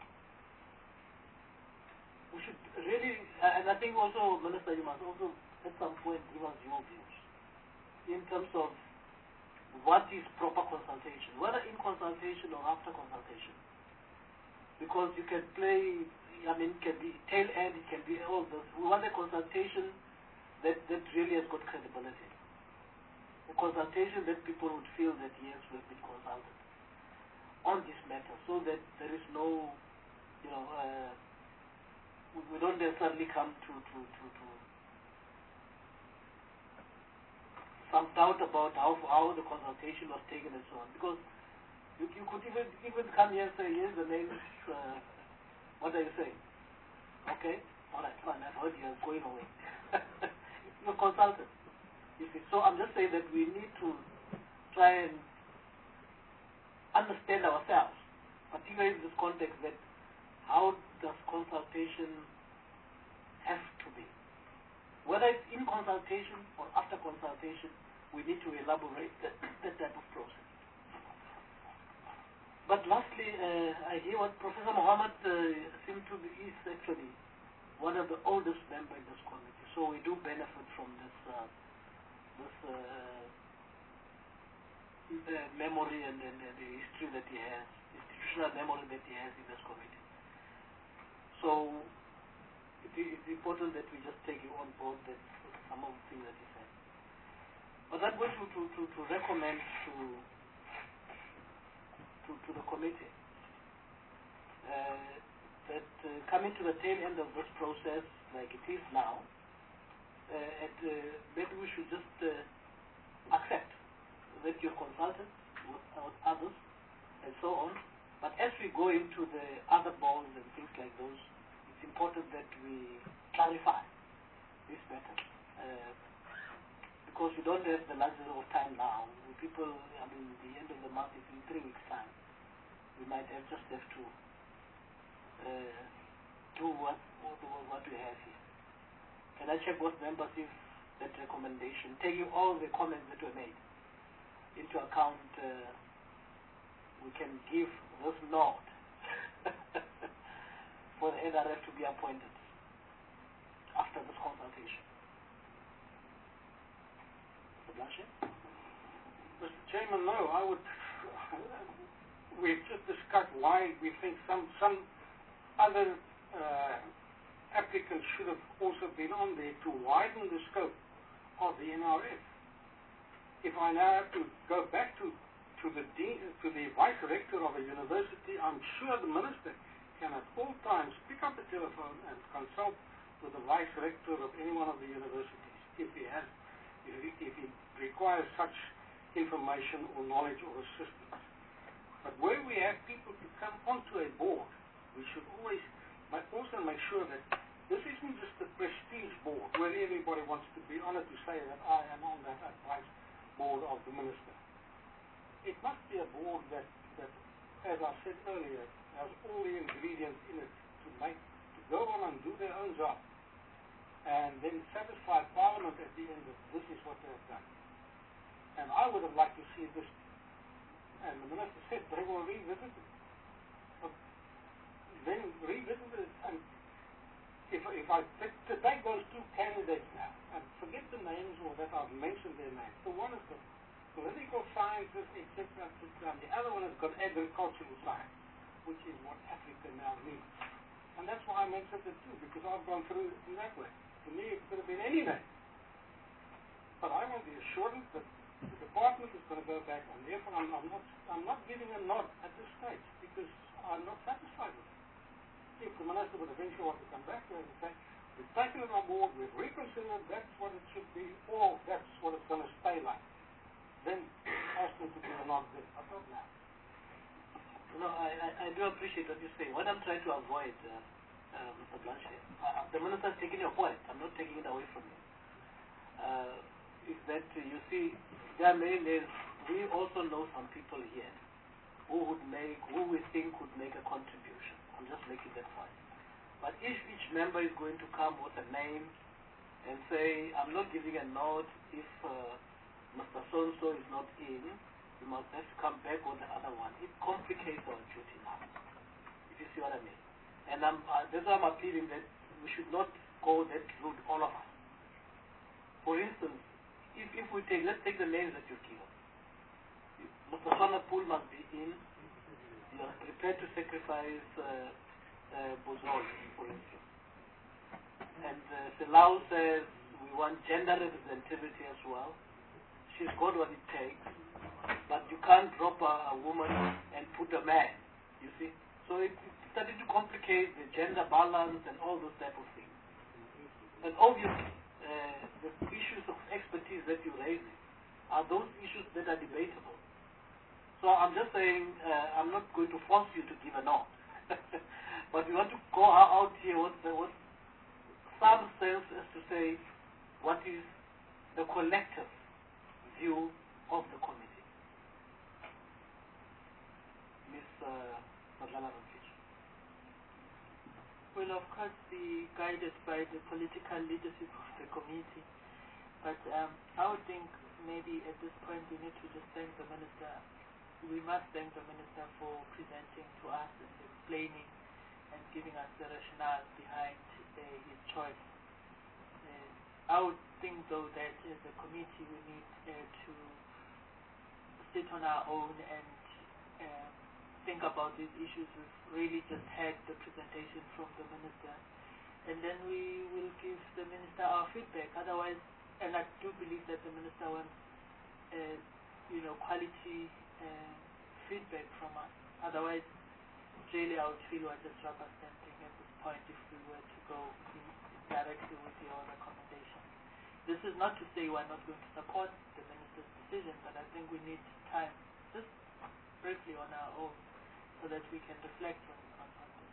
We should really, and I think also, Minister, you must also at some point give us your views in terms of what is proper consultation, whether in consultation or after consultation. Because you can play, it can be tail end, it can be all this. We want a consultation that really has got credibility. A consultation that people would feel that yes, we've been consulted on this matter, so that there is no, we don't necessarily come to some doubt about how the consultation was taken and so on. Because you could even come here and say, here's the name, what are you saying? Okay, all right, fine, I've heard you're going away. You're consulted. So I'm just saying that we need to try and understand ourselves, particularly in this context, that how does consultation have to be? Whether it's in consultation or after consultation, we need to elaborate that type of process. But lastly, I hear what Professor Mohammed seems to be is actually one of the oldest members in this committee, so we do benefit from this memory and the history that he has, institutional memory that he has in this committee. So it's important that we just take you on board that some of the things that he said. But I'm going to recommend to the committee that coming to the tail end of this process, like it is now, maybe we should just accept that you're consulted with others and so on. But as we go into the other boards and things like those, it's important that we clarify this matter. Because we don't have the luxury of time now. People, the end of the month is in 3 weeks' time. We might just have to do what we have here. Can I check what members if that recommendation, taking all the comments that were made into account, we can give this nod for the NRF to be appointed after this consultation? Mr. Blanchet? Mr. Chairman, no, we've just discussed why we think some other applicants should have also been on there to widen the scope of the NRF. If I now have to go back to the vice rector of a university, I'm sure the minister can at all times pick up the telephone and consult with the vice rector of any one of the universities. if he requires such information or knowledge or assistance. But where we have people to come onto a board, we should always also make sure that this isn't just a prestige board where everybody wants to be honored to say that I am on that advice board of the minister. It must be a board that, as I said earlier, has all the ingredients in it to go on and do their own job, and then satisfy Parliament at the end of this is what they have done. And I would have liked to see this, and the minister said they will revisit it. But then revisit it, and if I take those two candidates now, and forget the names or that I've mentioned their names, the one has got political sciences, etc., and the other one has got agricultural science, which is what Africa now needs. And that's why I mentioned it too, because I've gone through it in that way. To me, it could have been any name. But I want the assurance that the department is going to go back, and therefore I'm not giving a nod at this stage, because I'm not satisfied with it. If the minister would eventually want to come back to it and say, we've taken it on board, we've reconsidered, that's what it should be, or that's what it's going to stay like, then ask me to give a nod there. I don't know. No, I do appreciate what you're saying. What I'm trying to avoid, Mr. Blanchet, the minister is taking your point. I'm not taking it away from you. Is that you see, there are many names. We also know some people here who we think would make a contribution. I'm just making that point. But if each member is going to come with a name and say, I'm not giving a nod if Mr. So-and-so is not in, you must have to come back on the other one. It complicates our duty now, if you see what I mean. And that's why I'm appealing that we should not go that route, all of us. For instance, if we let's take the names that you've given. Mr. Swanepoel must be in. You are prepared to sacrifice Bozoli, for instance. And Selau says we want gender representativity as well. She's got what it takes. But you can't drop a woman and put a man, you see. So it started to complicate the gender balance and all those type of things. And obviously, the issues of expertise that you raise are those issues that are debatable. So I'm just saying, I'm not going to force you to give a no. But we want to go out here with some sense as to say what is the collective view of the committee. Well, of course, be guided by the political leadership of the committee. But I would think maybe at this point we need to just thank the minister. We must thank the minister for presenting to us and explaining and giving us the rationale behind his choice. I would think, though, that as a committee we need to sit on our own and think about these issues. We've really just had the presentation from the minister, and then we will give the minister our feedback. Otherwise, and I do believe that the minister wants, quality feedback from us. Otherwise, really, I would feel we're just rubber stamping at this point if we were to go directly with your recommendation. This is not to say we're not going to support the minister's decision, but I think we need time, just briefly on our own, so that we can reflect on this.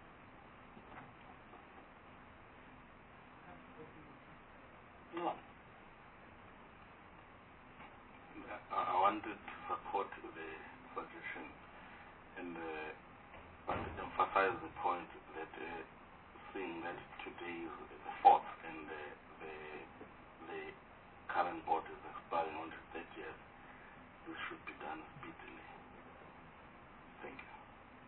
No. I wanted to support the suggestion and emphasize the point that seeing that today is the 4th and the current board is expiring on the 30th, this should be done speedily. Thank you.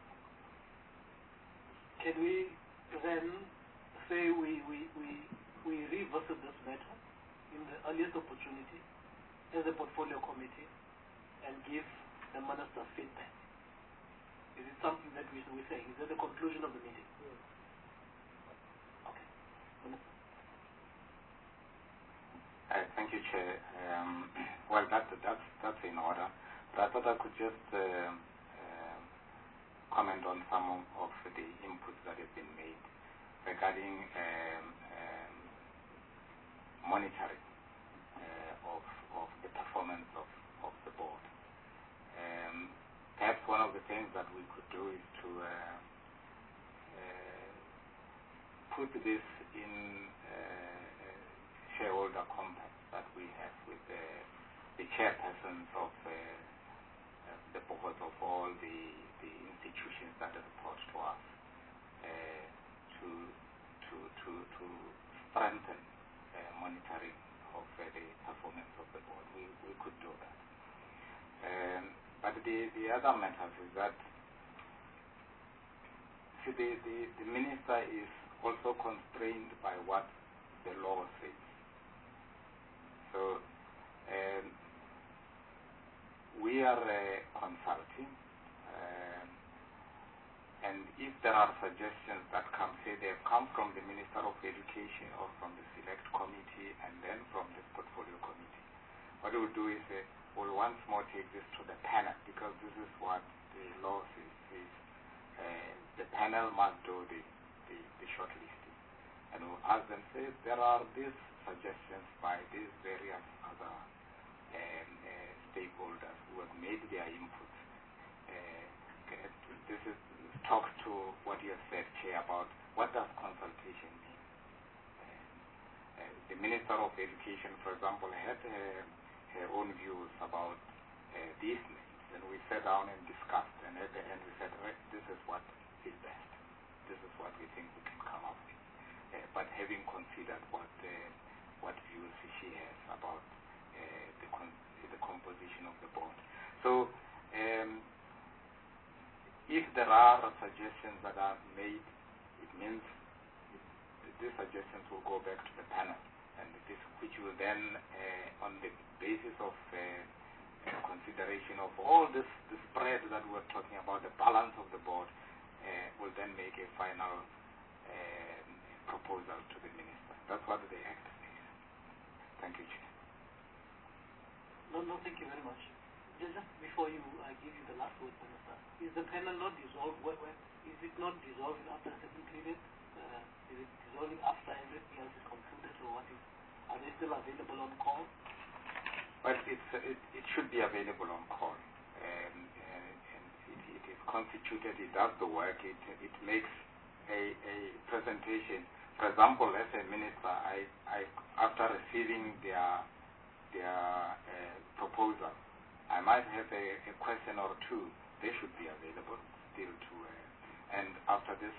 Can we then say we revisit this matter in the earliest opportunity as a portfolio committee and give the minister feedback? Is it something that we say? Is that the conclusion of the meeting? Yes. Okay. Thank you, Chair. Well, that's in order. But I thought I could just comment on some of the inputs that have been made regarding monitoring performance of the board. Perhaps one of the things that we could do is to put this in shareholder compact that we have with the chairpersons of the boards of all the institutions that report to us to strengthen monitoring of the performance of the board. We could do that. But the other matter is that the minister is also constrained by what the law says. So we are consulting, and if there are suggestions that come, say they have come from the Minister of Education or from the Select Committee and then from the Portfolio Committee, what we will do is we'll once more take this to the panel, because this is what the law says. The panel must do the shortlisting, and we'll ask them, say, there are these suggestions by these various other stakeholders who have made their input. This is talks to what you have said, Chair, about what does consultation mean. The Minister of Education, for example, had her own views about these names, and we sat down and discussed, and at the end we said, this is what is best. This is what we think we can come up with. But having considered what views she has about the composition of the board. So if there are suggestions that are made, it means these suggestions will go back to the panel, and which will then, on the basis of consideration of all the spread that we're talking about, the balance of the board, will then make a final proposal to the minister. That's what the Act says. Thank you, Chair. No, thank you very much. Just before I give you the last word, Minister, is the panel not dissolved? Is it not dissolving after a certain period? Is it dissolving after everything else is concluded, or what is? Are they still available on call? Well, it should be available on call. And it is constituted. It does the work. It makes a presentation. For example, as a minister, I after receiving their proposal, I might have a question or two. They should be available still to, and after this,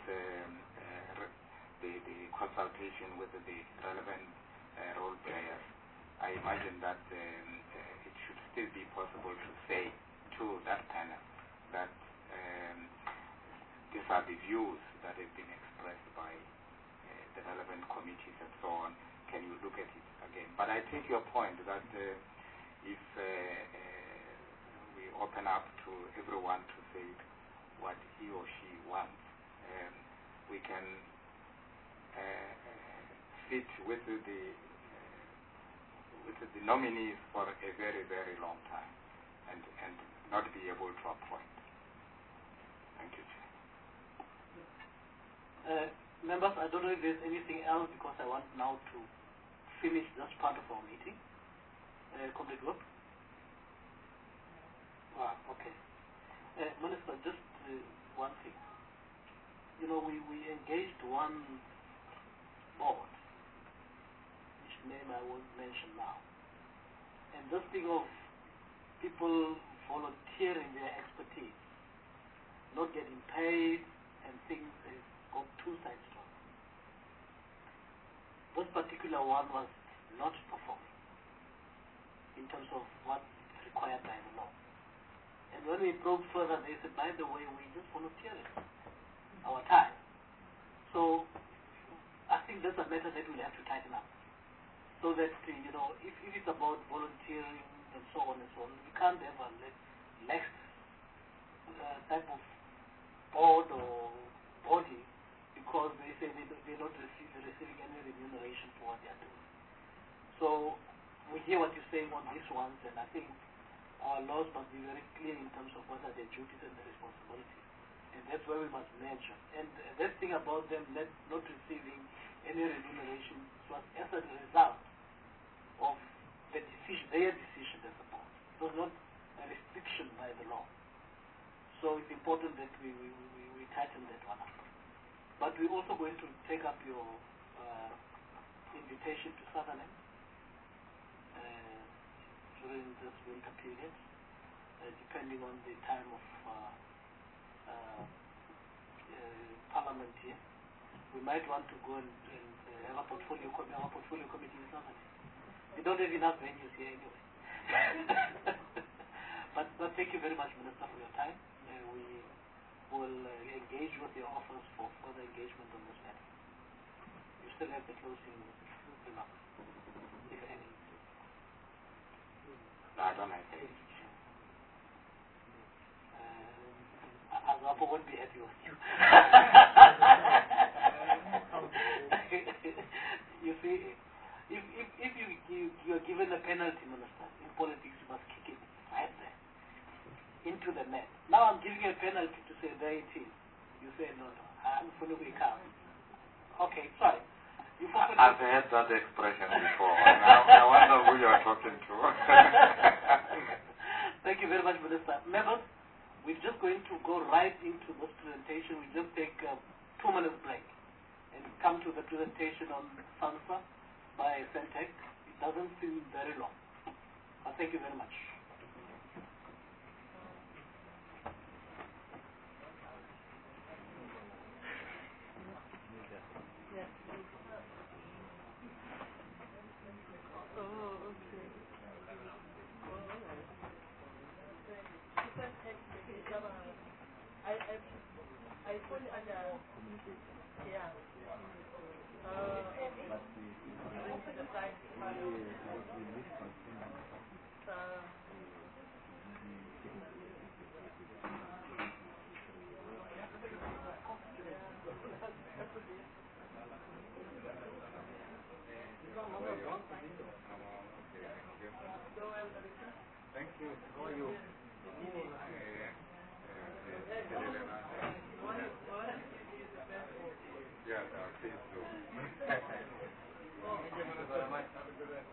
the consultation with the relevant role players, I imagine that it should still be possible to say to that panel that these are the views that have been expressed by the relevant committees and so on. Can you look at it again? But I take your point that if we open up to everyone to say what he or she wants, we can sit with the nominees for a very, very long time and not be able to appoint. Thank you, Chair. Members, I don't know if there's anything else, because I want now to finish this part of our meeting. Complete work? Okay. Minister, just one thing. You know, we engaged one board, which name I won't mention now. And this thing of people volunteering their expertise, not getting paid, and things have got two sides to it. This particular one was not performing in terms of what's required by the law. And when we probed further, they said, by the way, we just volunteering our time. So I think that's a matter that we'll have to tighten up. So that, you know, if it's about volunteering and so on and so on, we can't have a lax type of board or body, because they say they're not receiving any remuneration for what they're doing. So we hear what you're saying on these ones, and I think our laws must be very clear in terms of what are their duties and their responsibilities. And that's where we must mention. And that thing about them not receiving any remuneration was as a result of their decision as a board. It was not a restriction by the law. So it's important that we tighten that one up. But we're also going to take up your invitation to Sutherland during this winter period, depending on the time of Parliament here. We might want to go and have a portfolio committee in Sutherland. We don't have enough venues here anyway. but thank you very much, Minister, for your time. We will engage with your offers for further engagement on this matter. You still have the closing remarks, if any. No, I don't have any. Azapo won't be happy with you. You see, if you are given a penalty, Minister, in politics you must kick it right there into the net. Now I'm giving you a penalty to say there it is. You say no, I'm going to be calm. Okay, sorry. I've heard that expression before. Now I wonder who you are talking to. Thank you very much, Minister. Members, we're just going to go right into this presentation. We just take a 2 minutes break and come to the presentation on SANSA by Centec. It doesn't seem very long. But thank you very much. I put it under, yeah. The side. Thank you. How are you? Yes, please do. Thank you very much. Have a good day.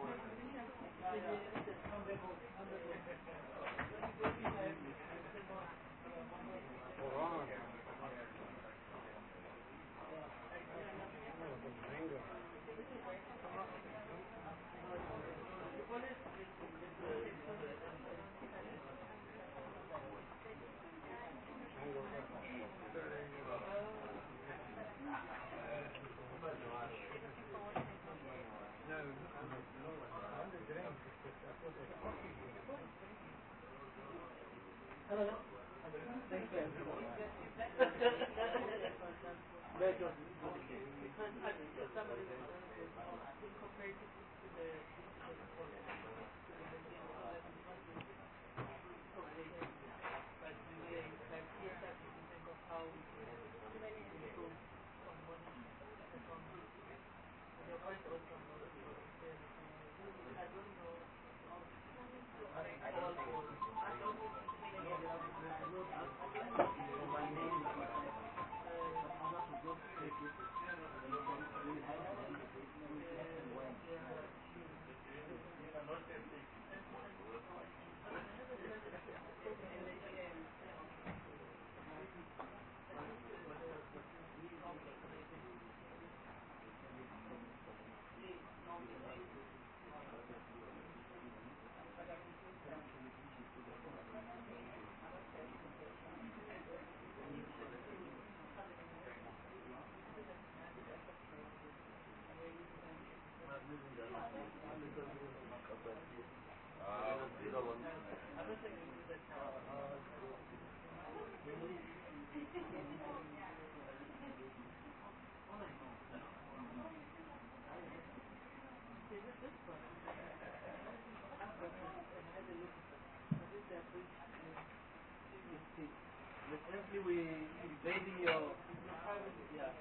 Essentially, we invading your privacy. Yeah.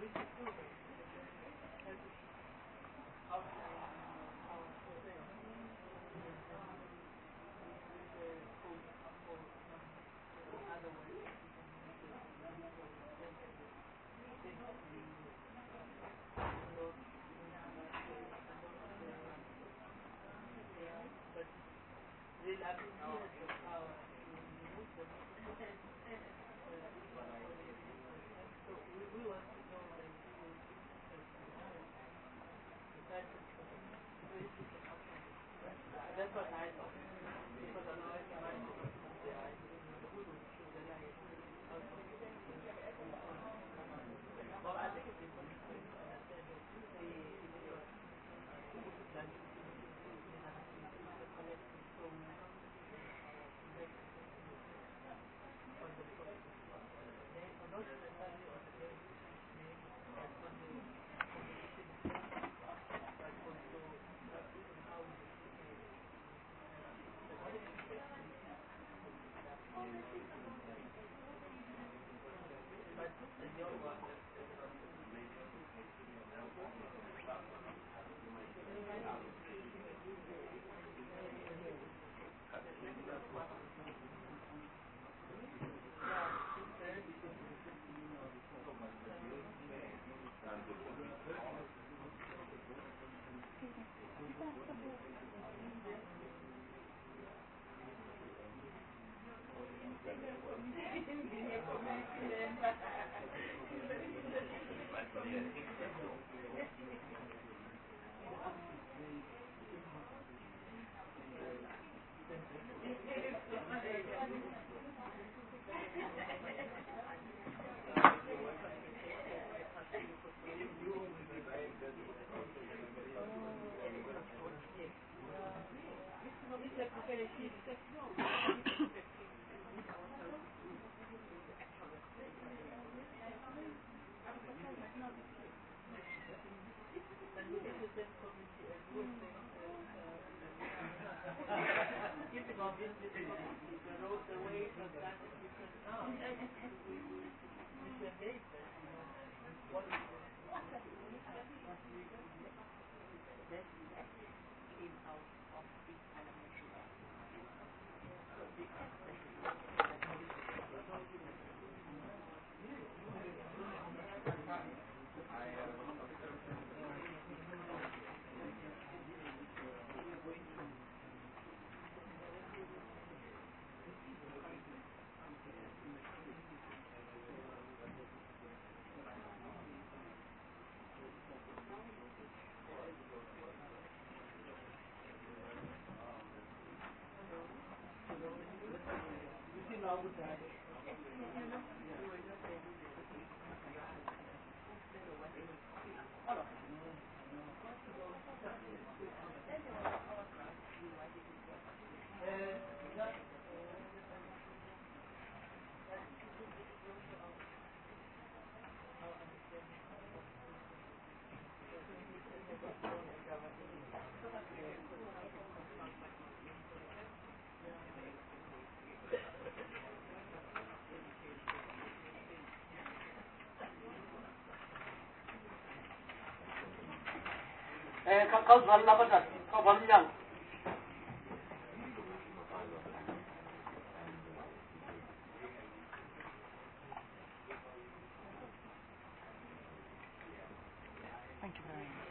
Thank you very much.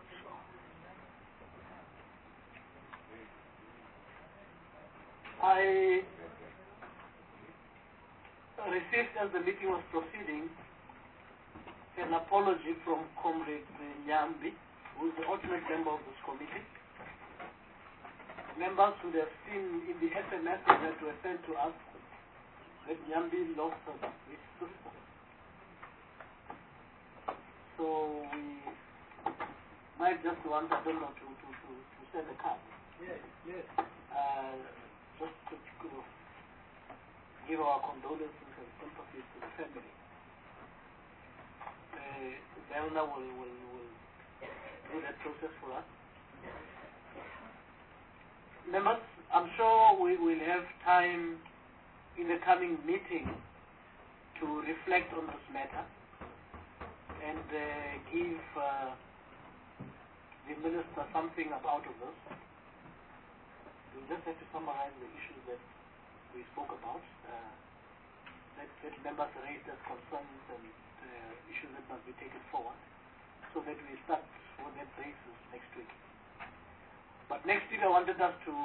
I received, as the meeting was proceeding, an apology from Comrade Nyambi, who is the ultimate member of this committee. Members would have seen in the SMS that were sent to us that Nyambi lost his sister. So we might just want, I don't know, to send a card. Yes, yes. Just to give our condolences and sympathies to the family. Zelna will do that process for us. Members, I'm sure we will have time in the coming meeting to reflect on this matter. And give the Minister something out of this. We just have to summarize the issues that we spoke about. That members raised as concerns and issues that must be taken forward, so that we start on that basis next week. But next week I wanted us to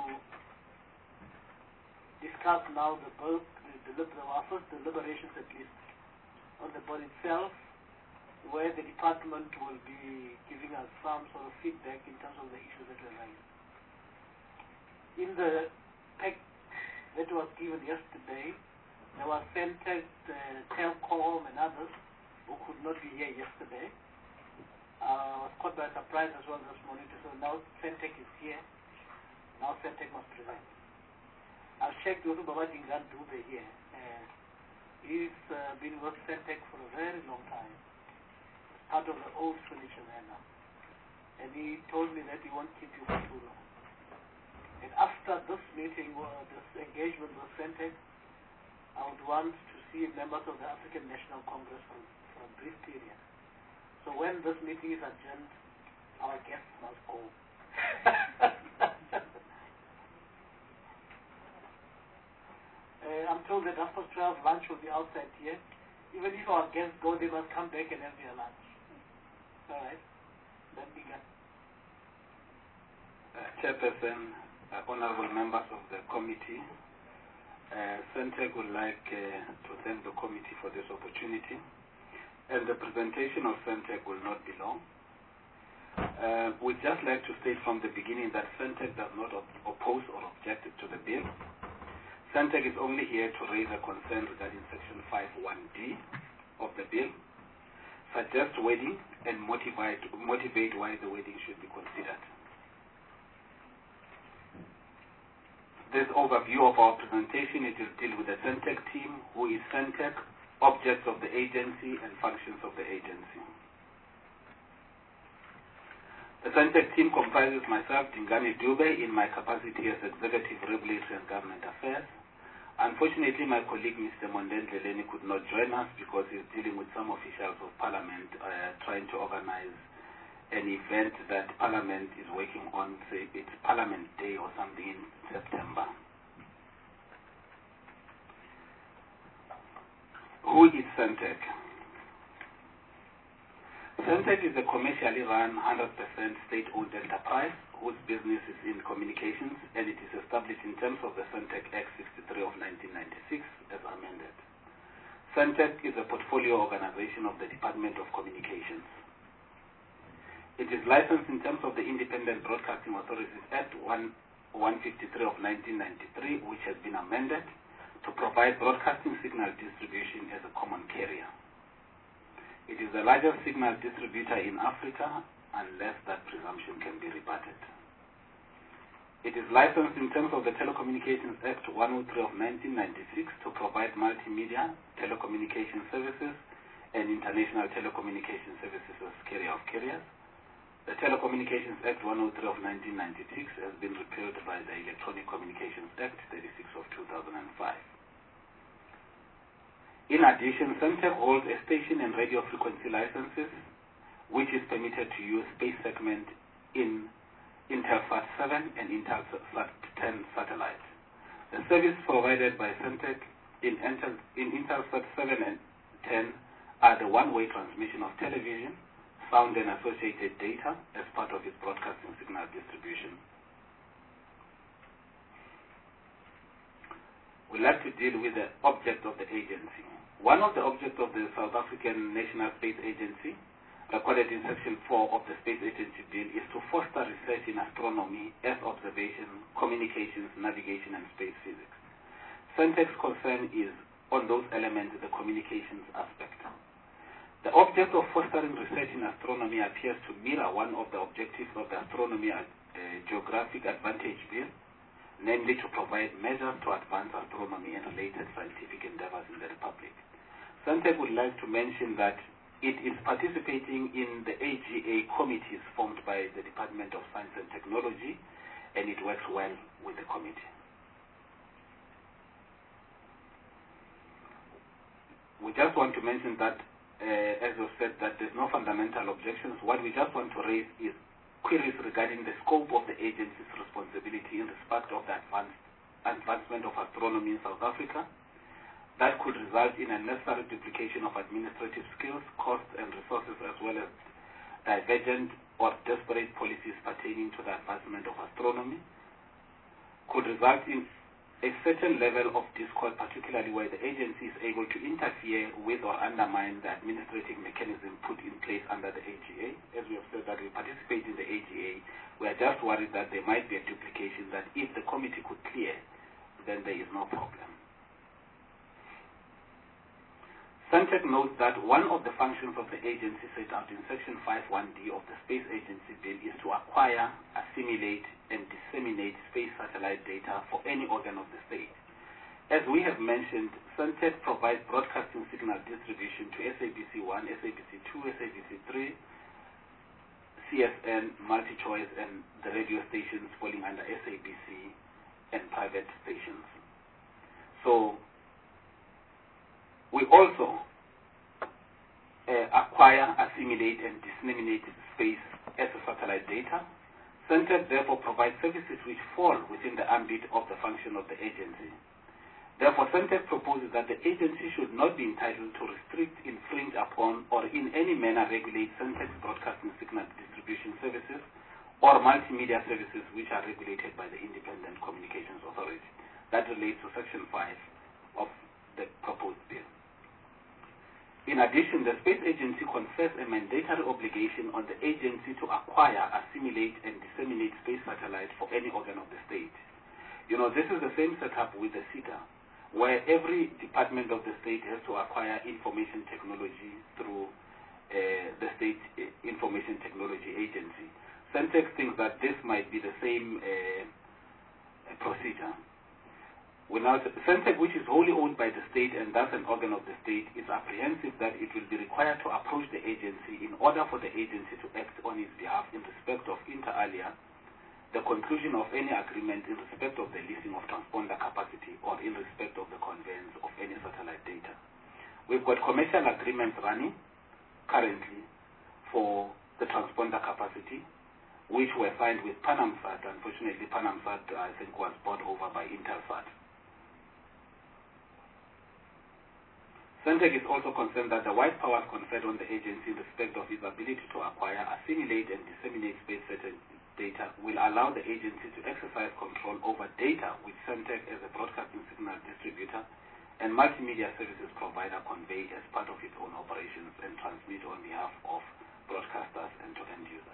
discuss now our first deliberations at least on the board itself, where the department will be giving us some sort of feedback in terms of the issues that were raised. In the pack that was given yesterday, there was Centec, Telcom and others who could not be here yesterday. I was caught by surprise as well this morning, so now Centec is here. Now Centec must present. I've checked with Baba Dingan Dube here. He's been with Centec for a very long time. Part of the old furniture there now. And he told me that he won't keep you for too long. And after this meeting, this engagement with Centec, I would want to see members of the African National Congress for a brief period. So when this meeting is adjourned, our guests must go. I'm told that after 12, lunch will be outside here. Even if our guests go, they must come back and have their lunch. All right? Then begin. Chairperson, honorable members of the committee, Centec would like to thank the committee for this opportunity. And the presentation of Centec will not be long. We'd just like to state from the beginning that Centec does not oppose or object to the bill. Centec is only here to raise a concern regarding Section 5(1)(d) of the bill, suggest wording, and motivate why the wording should be considered. This overview of our presentation, it will deal with the Centec team, who is Centec, objects of the agency, and functions of the agency. The Centec team comprises myself, Dingane Dube, in my capacity as Executive Regulatory and Government Affairs. Unfortunately, my colleague Mr. Mondendle Leni could not join us because he's dealing with some officials of Parliament trying to organize an event that Parliament is working on, say it's Parliament Day or something in September. Who is Centec? Centec is a commercially run 100% state-owned enterprise whose business is in communications, and it is established in terms of the Centec Act 63 of 1996 as amended. Centec is a portfolio organization of the Department of Communications. It is licensed in terms of the Independent Broadcasting Authorities Act 153 of 1993, which has been amended to provide broadcasting signal distribution as a common carrier. It is the largest signal distributor in Africa, unless that presumption can be rebutted. It is licensed in terms of the Telecommunications Act 103 of 1996 to provide multimedia, telecommunication services, and international telecommunication services as carrier of carriers. The Telecommunications Act 103 of 1996 has been repealed by the Electronic Communications Act 36 of 2005. In addition, Centec holds a station and radio frequency licenses, which is permitted to use space segment in Intelsat 7 and Intelsat 10 satellites. The service provided by Centec in Intelsat 7 and 10 are the one-way transmission of television, sound and associated data as part of its broadcasting signal distribution. We'd like to deal with the object of the agency. One of the objects of the South African National Space Agency, recorded in Section 4 of the Space Agency Bill, is to foster research in astronomy, Earth observation, communications, navigation, and space physics. Centec's concern is on those elements, the communications aspect. The object of fostering research in astronomy appears to mirror one of the objectives of the Astronomy Geographic Advantage Bill, namely to provide measures to advance astronomy and related scientific endeavors in the Republic. Centec would like to mention that it is participating in the AGA committees formed by the Department of Science and Technology, and it works well with the committee. We just want to mention that, as I said, that there's no fundamental objections. What we just want to raise is queries regarding the scope of the agency's responsibility in respect of the advancement of astronomy in South Africa. That could result in unnecessary duplication of administrative skills, costs, and resources, as well as divergent or disparate policies pertaining to the advancement of astronomy. Could result in a certain level of discord, particularly where the agency is able to interfere with or undermine the administrative mechanism put in place under the AGA. As we have said that we participate in the AGA, we are just worried that there might be a duplication that if the committee could clear, then there is no problem. SANTEC notes that one of the functions of the agency set out in Section 5.1d of the Space Agency Bill is to acquire, assimilate, and disseminate space satellite data for any organ of the state. As we have mentioned, SANTEC provides broadcasting signal distribution to SABC1, SABC2, SABC3, CSN, MultiChoice, and the radio stations falling under SABC and private stations. So, we also acquire, assimilate, and disseminate space as a satellite data. SANTEC therefore provides services which fall within the ambit of the function of the agency. Therefore, SANTEC proposes that the agency should not be entitled to restrict, infringe upon, or in any manner regulate SANTEC's broadcasting signal distribution services or multimedia services which are regulated by the Independent Communications Authority. That relates to Section 5 of the proposed bill. In addition, the Space Agency confers a mandatory obligation on the agency to acquire, assimilate, and disseminate space satellites for any organ of the state. You know, this is the same setup with the SITA, where every department of the state has to acquire information technology through the State Information Technology Agency. SANTEC thinks that this might be the same procedure. SANTEC, which is wholly owned by the state and thus an organ of the state, is apprehensive that it will be required to approach the agency in order for the agency to act on its behalf in respect of, inter alia, the conclusion of any agreement in respect of the leasing of transponder capacity or in respect of the conveyance of any satellite data. We've got commercial agreements running currently for the transponder capacity, which were signed with Panamsat. Unfortunately, Panamsat, I think, was bought over by Intelsat. SANTEC is also concerned that the wide powers conferred on the agency in respect of its ability to acquire, assimilate, and disseminate space data will allow the agency to exercise control over data which SANTEC as a broadcasting signal distributor and multimedia services provider convey as part of its own operations and transmit on behalf of broadcasters and to end users.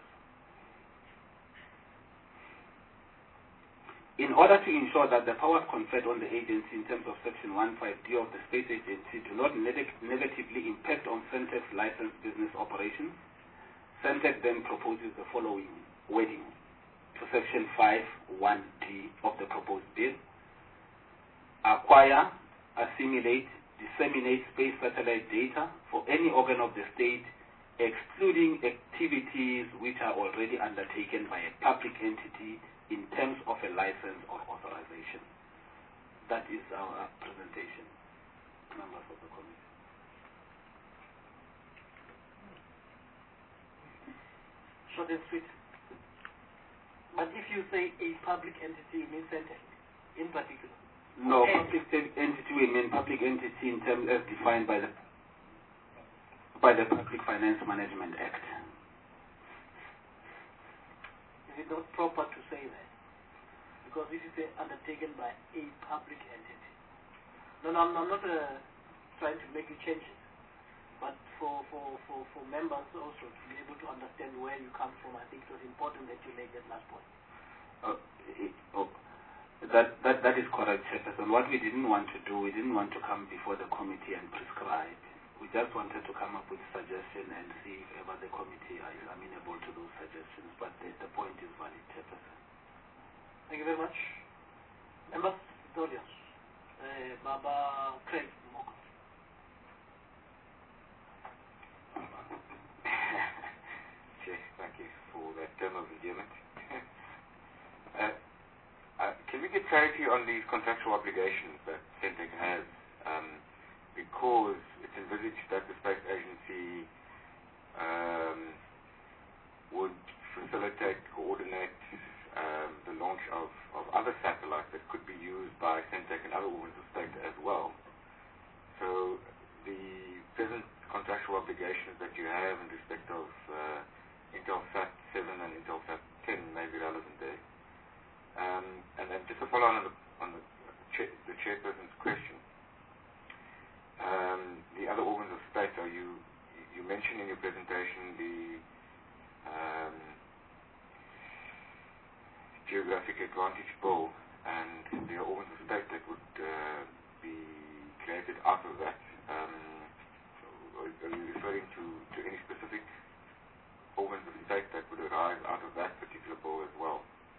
In order to ensure that the powers conferred on the agency in terms of Section 15D of the Space Agency do not negatively impact on SANTEC's licensed business operations, SANTEC then proposes the following wording to Section 5.1d of the proposed bill: acquire, assimilate, disseminate space satellite data for any organ of the state, excluding activities which are already undertaken by a public entity in terms of a license or authorization. That is our presentation, members of the committee. Short and sweet. But if you say a public entity, you mean SANTEC in particular? No, public entity, we mean public entity in terms as defined by the Public Finance Management Act. Is it not proper to say that? Because this is undertaken by a public entity. No, I'm not trying to make you change it. But for members also to be able to understand where you come from, I think it was important that you make that last point. That is correct, Chairperson. What we didn't want to do, we didn't want to come before the committee and prescribe. We just wanted to come up with suggestions and see if ever the committee is amenable to those suggestions. But the point is valid, Chairperson. Thank you very much. Members, audience. Baba Craig Moko. Thank you for that term of endearment. Can we get clarity on these contractual obligations that SANTEC has? Because it's envisaged that the Space Agency other satellites that could be used by Centec and other organs of state as well. So the present contractual obligations that you have in respect of Intelsat 7 and Intelsat 10 may be relevant there. And then just to follow on the chairperson's question, the other organs of state, you mentioned in your presentation the Geographic Advantage Bill, and there are organs of state that would be created out of that. Are you referring to any specific organs of state that would arise out of that particular bill as well?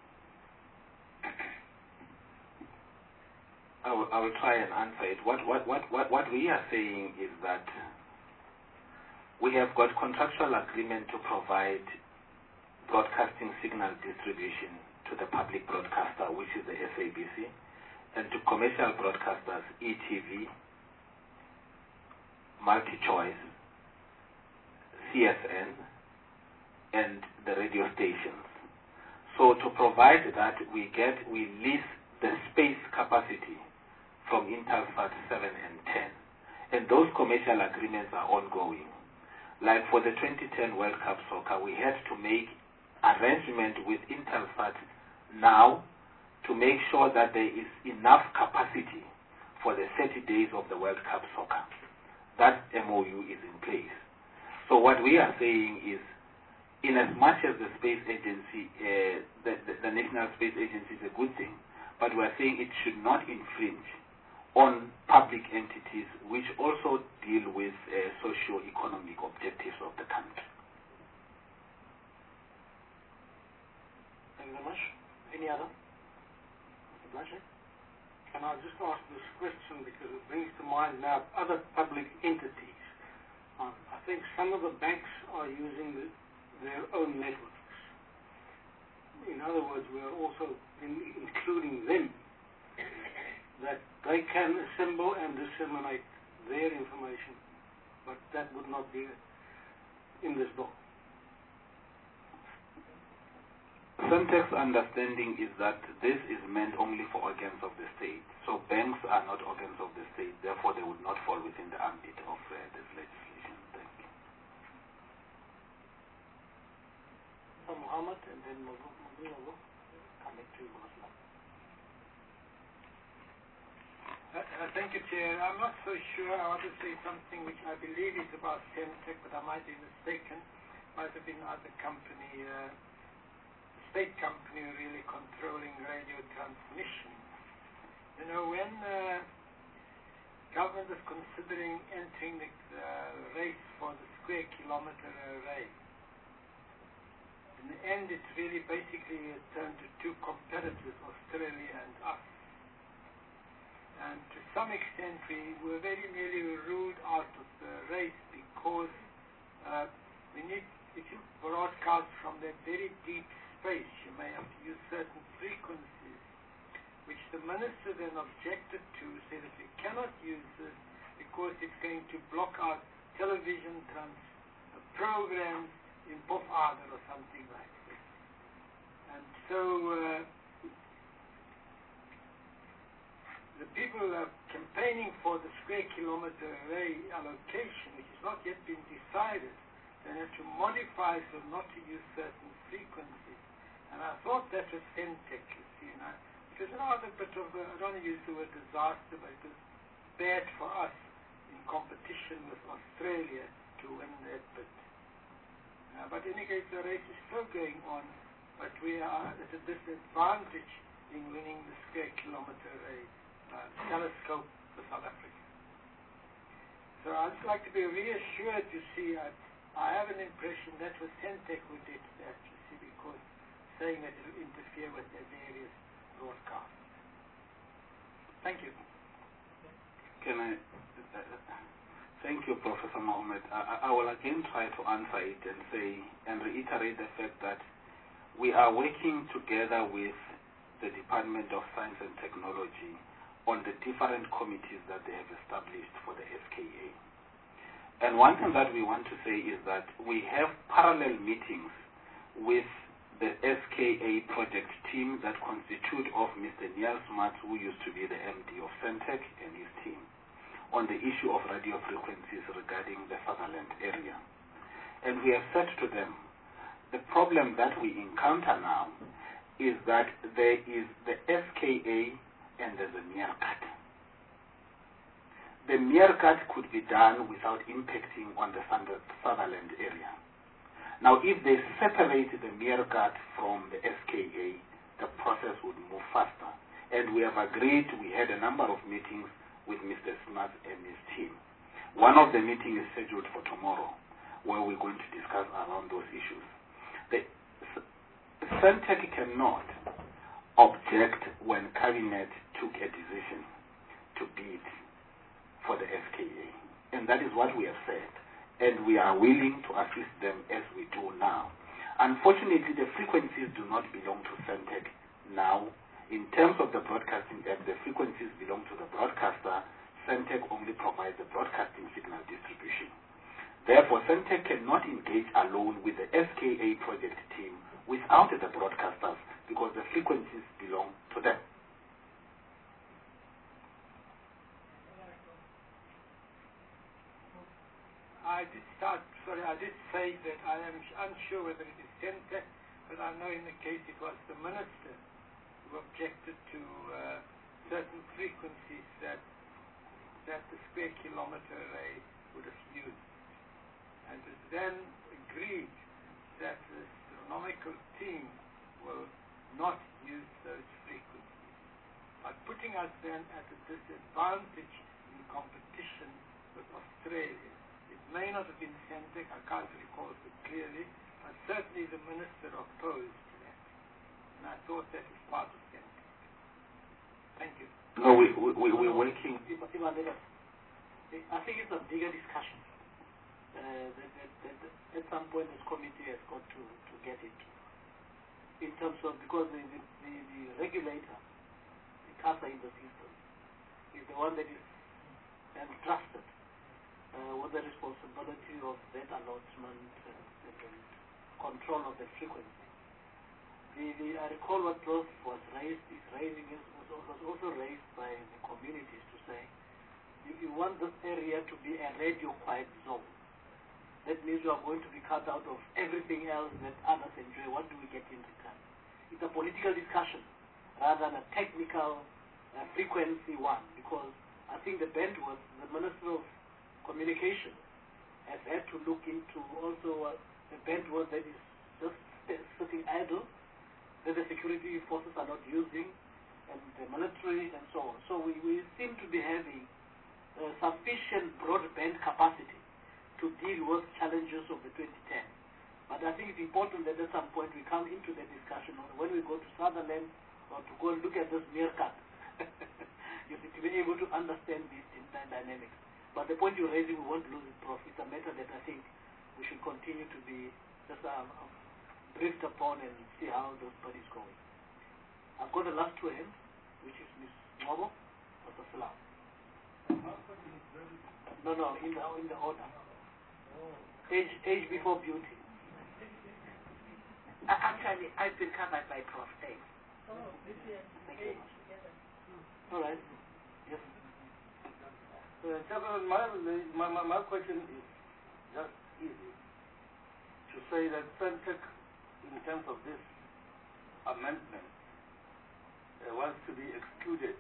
I will try and answer it. What we are saying is that we have got contractual agreement to provide broadcasting signal distribution to the public broadcaster, which is the SABC, and to commercial broadcasters, ETV, MultiChoice, CSN, and the radio stations. So to provide that, we lease the space capacity from Intelsat 7 and 10. And those commercial agreements are ongoing. Like for the 2010 World Cup Soccer, we had to make arrangement with Intelsat now to make sure that there is enough capacity for the 30 days of the World Cup Soccer. That MOU is in place. So what we are saying is, in as much as the space agency, the National Space Agency is a good thing, but we are saying it should not infringe on public entities which also deal with socio-economic objectives of the country. Thank you very much. Any other? Mr. Blanchard? Can I just ask this question because it brings to mind now other public entities. I think some of the banks are using their own networks. In other words, we are also including them, that they can assemble and disseminate their information, but that would not be in this book. Centec's understanding is that this is meant only for organs of the state. So banks are not organs of the state, therefore they would not fall within the ambit of this legislation. Thank you. Muhammad, and then Mugul. Come back to you, Muslim. Thank you, Chair. I'm not so sure. I want to say something which I believe is about Centec, but I might be mistaken. Might have been other company, state company really controlling radio transmission. You know, when government is considering entering the race for the square kilometer array, in the end it really basically turned to two competitors, Australia and us. And to some extent we were very nearly ruled out of the race because we need, if you broadcast from that very deep space, you may have to use certain frequencies, which the minister then objected to, said that we cannot use this because it's going to block out television programs in Pofadder or something like this. And so the people are campaigning for the square kilometer array allocation, which has not yet been decided, then have to modify so not to use certain frequencies. And I thought that was Centec, you see. It was rather a bit of a, I don't want to use the word disaster, but it was bad for us in competition with Australia to win that bit. But in any case, the race is still going on, but we are at a disadvantage in winning the square kilometer array telescope for South Africa. So I'd like to be reassured, you see, I have an impression that was Centec who did that, you see, because saying that it will interfere with their various broadcasts. Thank you. Can I? Thank you, Professor Mohammed. I will again try to answer it and say and reiterate the fact that we are working together with the Department of Science and Technology on the different committees that they have established for the SKA. And one thing that we want to say is that we have parallel meetings with the SKA project team that constitutes of Mr. Neil Smart, who used to be the MD of Centec, and his team, on the issue of radio frequencies regarding the Fatherland area. And we have said to them, the problem that we encounter now is that there is the SKA and there's a meerkat. The meerkat could be done without impacting on the Fatherland area. Now, if they separate the meerkat from the SKA, the process would move faster. And we have agreed, we had a number of meetings with Mr. Smart and his team. One of the meetings is scheduled for tomorrow, where we're going to discuss around those issues. The Centec cannot object when Cabinet took a decision to bid for the SKA. And that is what we have said. And we are willing to assist them as we do now. Unfortunately, the frequencies do not belong to Centec now. In terms of the broadcasting app, the frequencies belong to the broadcaster. Centec only provides the broadcasting signal distribution. Therefore, Centec cannot engage alone with the SKA project team without the broadcasters, because the frequencies belong to them. I did say that I am unsure whether it is Centec, but I know in the case it was the minister who objected to certain frequencies that the square kilometre array would have used. And it then agreed that the astronomical team will not use those frequencies, by putting us then at a disadvantage in competition with Australia. It may not have been Centec, I can't recall so clearly, but certainly the minister opposed to that. And I thought that was part of Centec. Thank you. No, we're working. I think it's a bigger discussion. That at some point this committee has got to get into. In terms of, because the regulator, the CASA in the system, is the one that is entrusted with the responsibility of that allotment and control of the frequency. I recall what Prof was was also raised by the communities to say, if you want this area to be a radio quiet zone, that means you are going to be cut out of everything else that others enjoy. What do we get in return? It's a political discussion rather than a technical frequency one, because I think the bandwidth, the Minister of Communication has had to look into also the bandwidth that is just sitting idle, that the security forces are not using, and the military and so on. So we seem to be having sufficient broadband capacity to deal with challenges of the 2010. But I think it's important that at some point we come into the discussion, or when we go to Sutherland, or to go and look at this meerkat, you see, to be able to understand these dynamics. But the point you're raising, we won't lose it, Prof. It's a matter that I think we should continue to be just briefed upon and see how those bodies going. I've got the last two hands, which is Ms. Mobo or Dr. Salam. No, in the order. Age before beauty. Actually, I've been covered by Prof. Thanks. Thank you very much. All right. Yes. My question is just easy to say that Centec, in terms of this amendment, wants to be excluded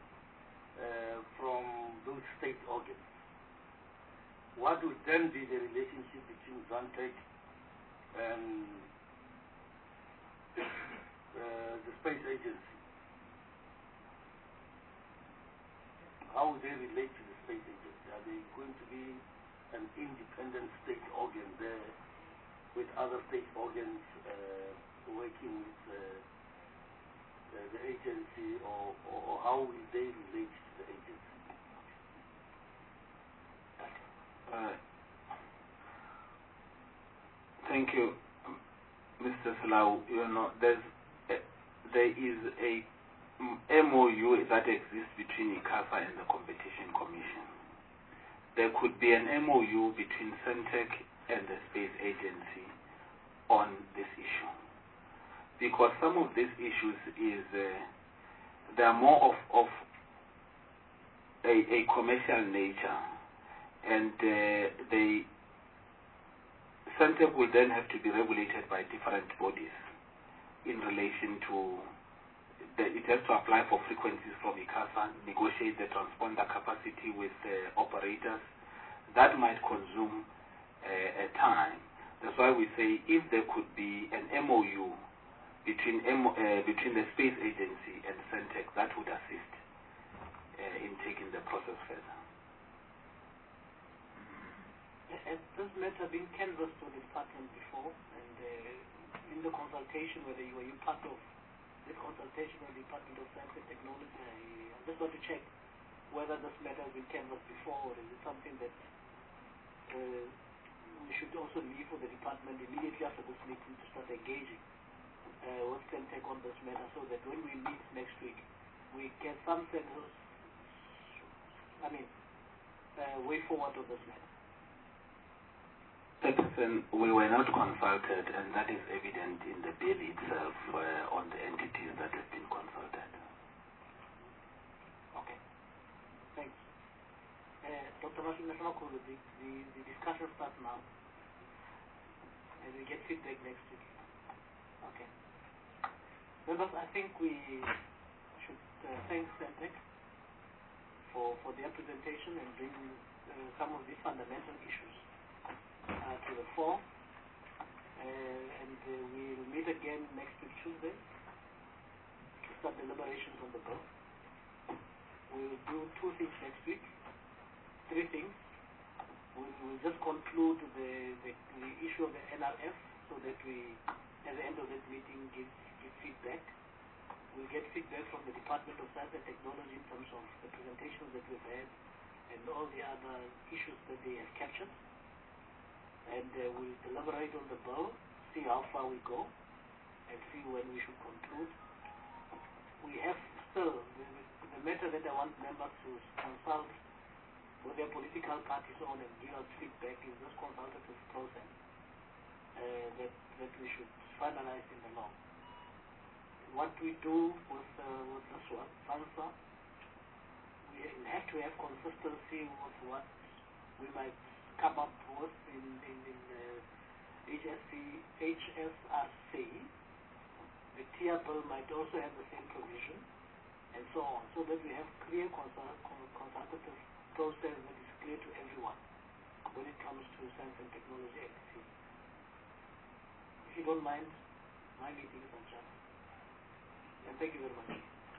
from those state organs. What would then be the relationship between Zantec and the space agency? How would they relate to the space agency? Are they going to be an independent state organ there with other state organs working with the agency, or how will they relate to the agency? Thank you, Mr. Salau. You know, there is a MOU that exists between ICASA and the Competition Commission. There could be an MOU between Centec and the Space Agency on this issue. because some of these issues is they are more of a commercial nature, and the Centec will then have to be regulated by different bodies in relation to it has to apply for frequencies from ICASA, negotiate the transponder capacity with operators. That might consume a time. That's why we say if there could be an MOU between the Space Agency and Centec, that would assist in taking the process further. Has this matter been canvassed to the department before? And in the consultation, were you part of this consultation with the Department of Science and Technology? I just want to check whether this matter has been canvassed before, or is it something that we should also leave for the department immediately after this meeting to start engaging with Centec on this matter, so that when we meet next week, we get some sense of, way forward on this matter. We were not consulted, and that is evident in the bill itself on the entities that have been consulted. Okay. Thanks. Dr. Martin, the discussion starts now, and we get feedback next week. Okay. Members, I think we should thank Centec for their presentation and bring some of these fundamental issues to the fore, and we'll meet again next week Tuesday to start deliberations on the bill. We'll do two things next week, three things. We'll just conclude the issue of the NRF, so that we, at the end of this meeting, give feedback. We'll get feedback from the Department of Science and Technology in terms of the presentations that we've had and all the other issues that they have captured. And we'll deliberate on the bill, see how far we go, and see when we should conclude. We have still the matter that I want members to consult with their political parties on and give us feedback is this consultative process that we should finalize in the law. What we do with this one, SANSA, we have to have consistency with what we might come up with in HSRC. The TIA bill might also have the same provision, and so on, so that we have clear consultative process that is clear to everyone when it comes to science and technology entities. If you don't mind, my meeting is adjourned. And thank you very much.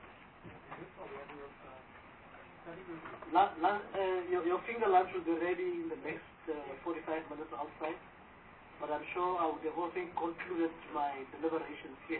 Your finger lunch will be ready in the next 45 minutes outside, but I'm sure I would have also concluded my deliberations here.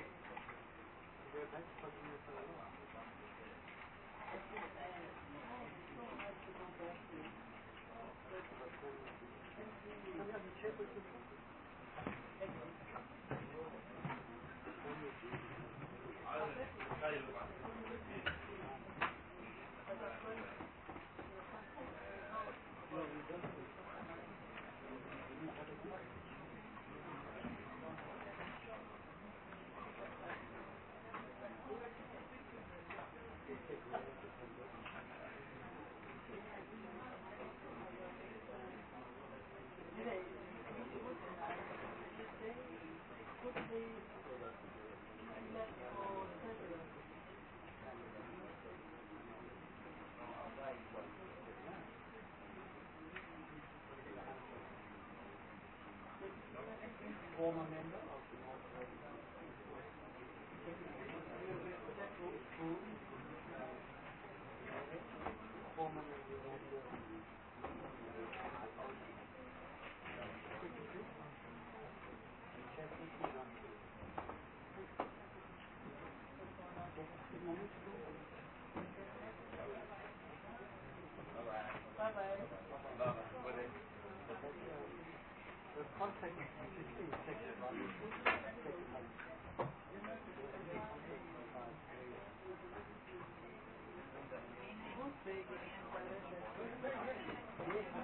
Former member of the North Bye-bye.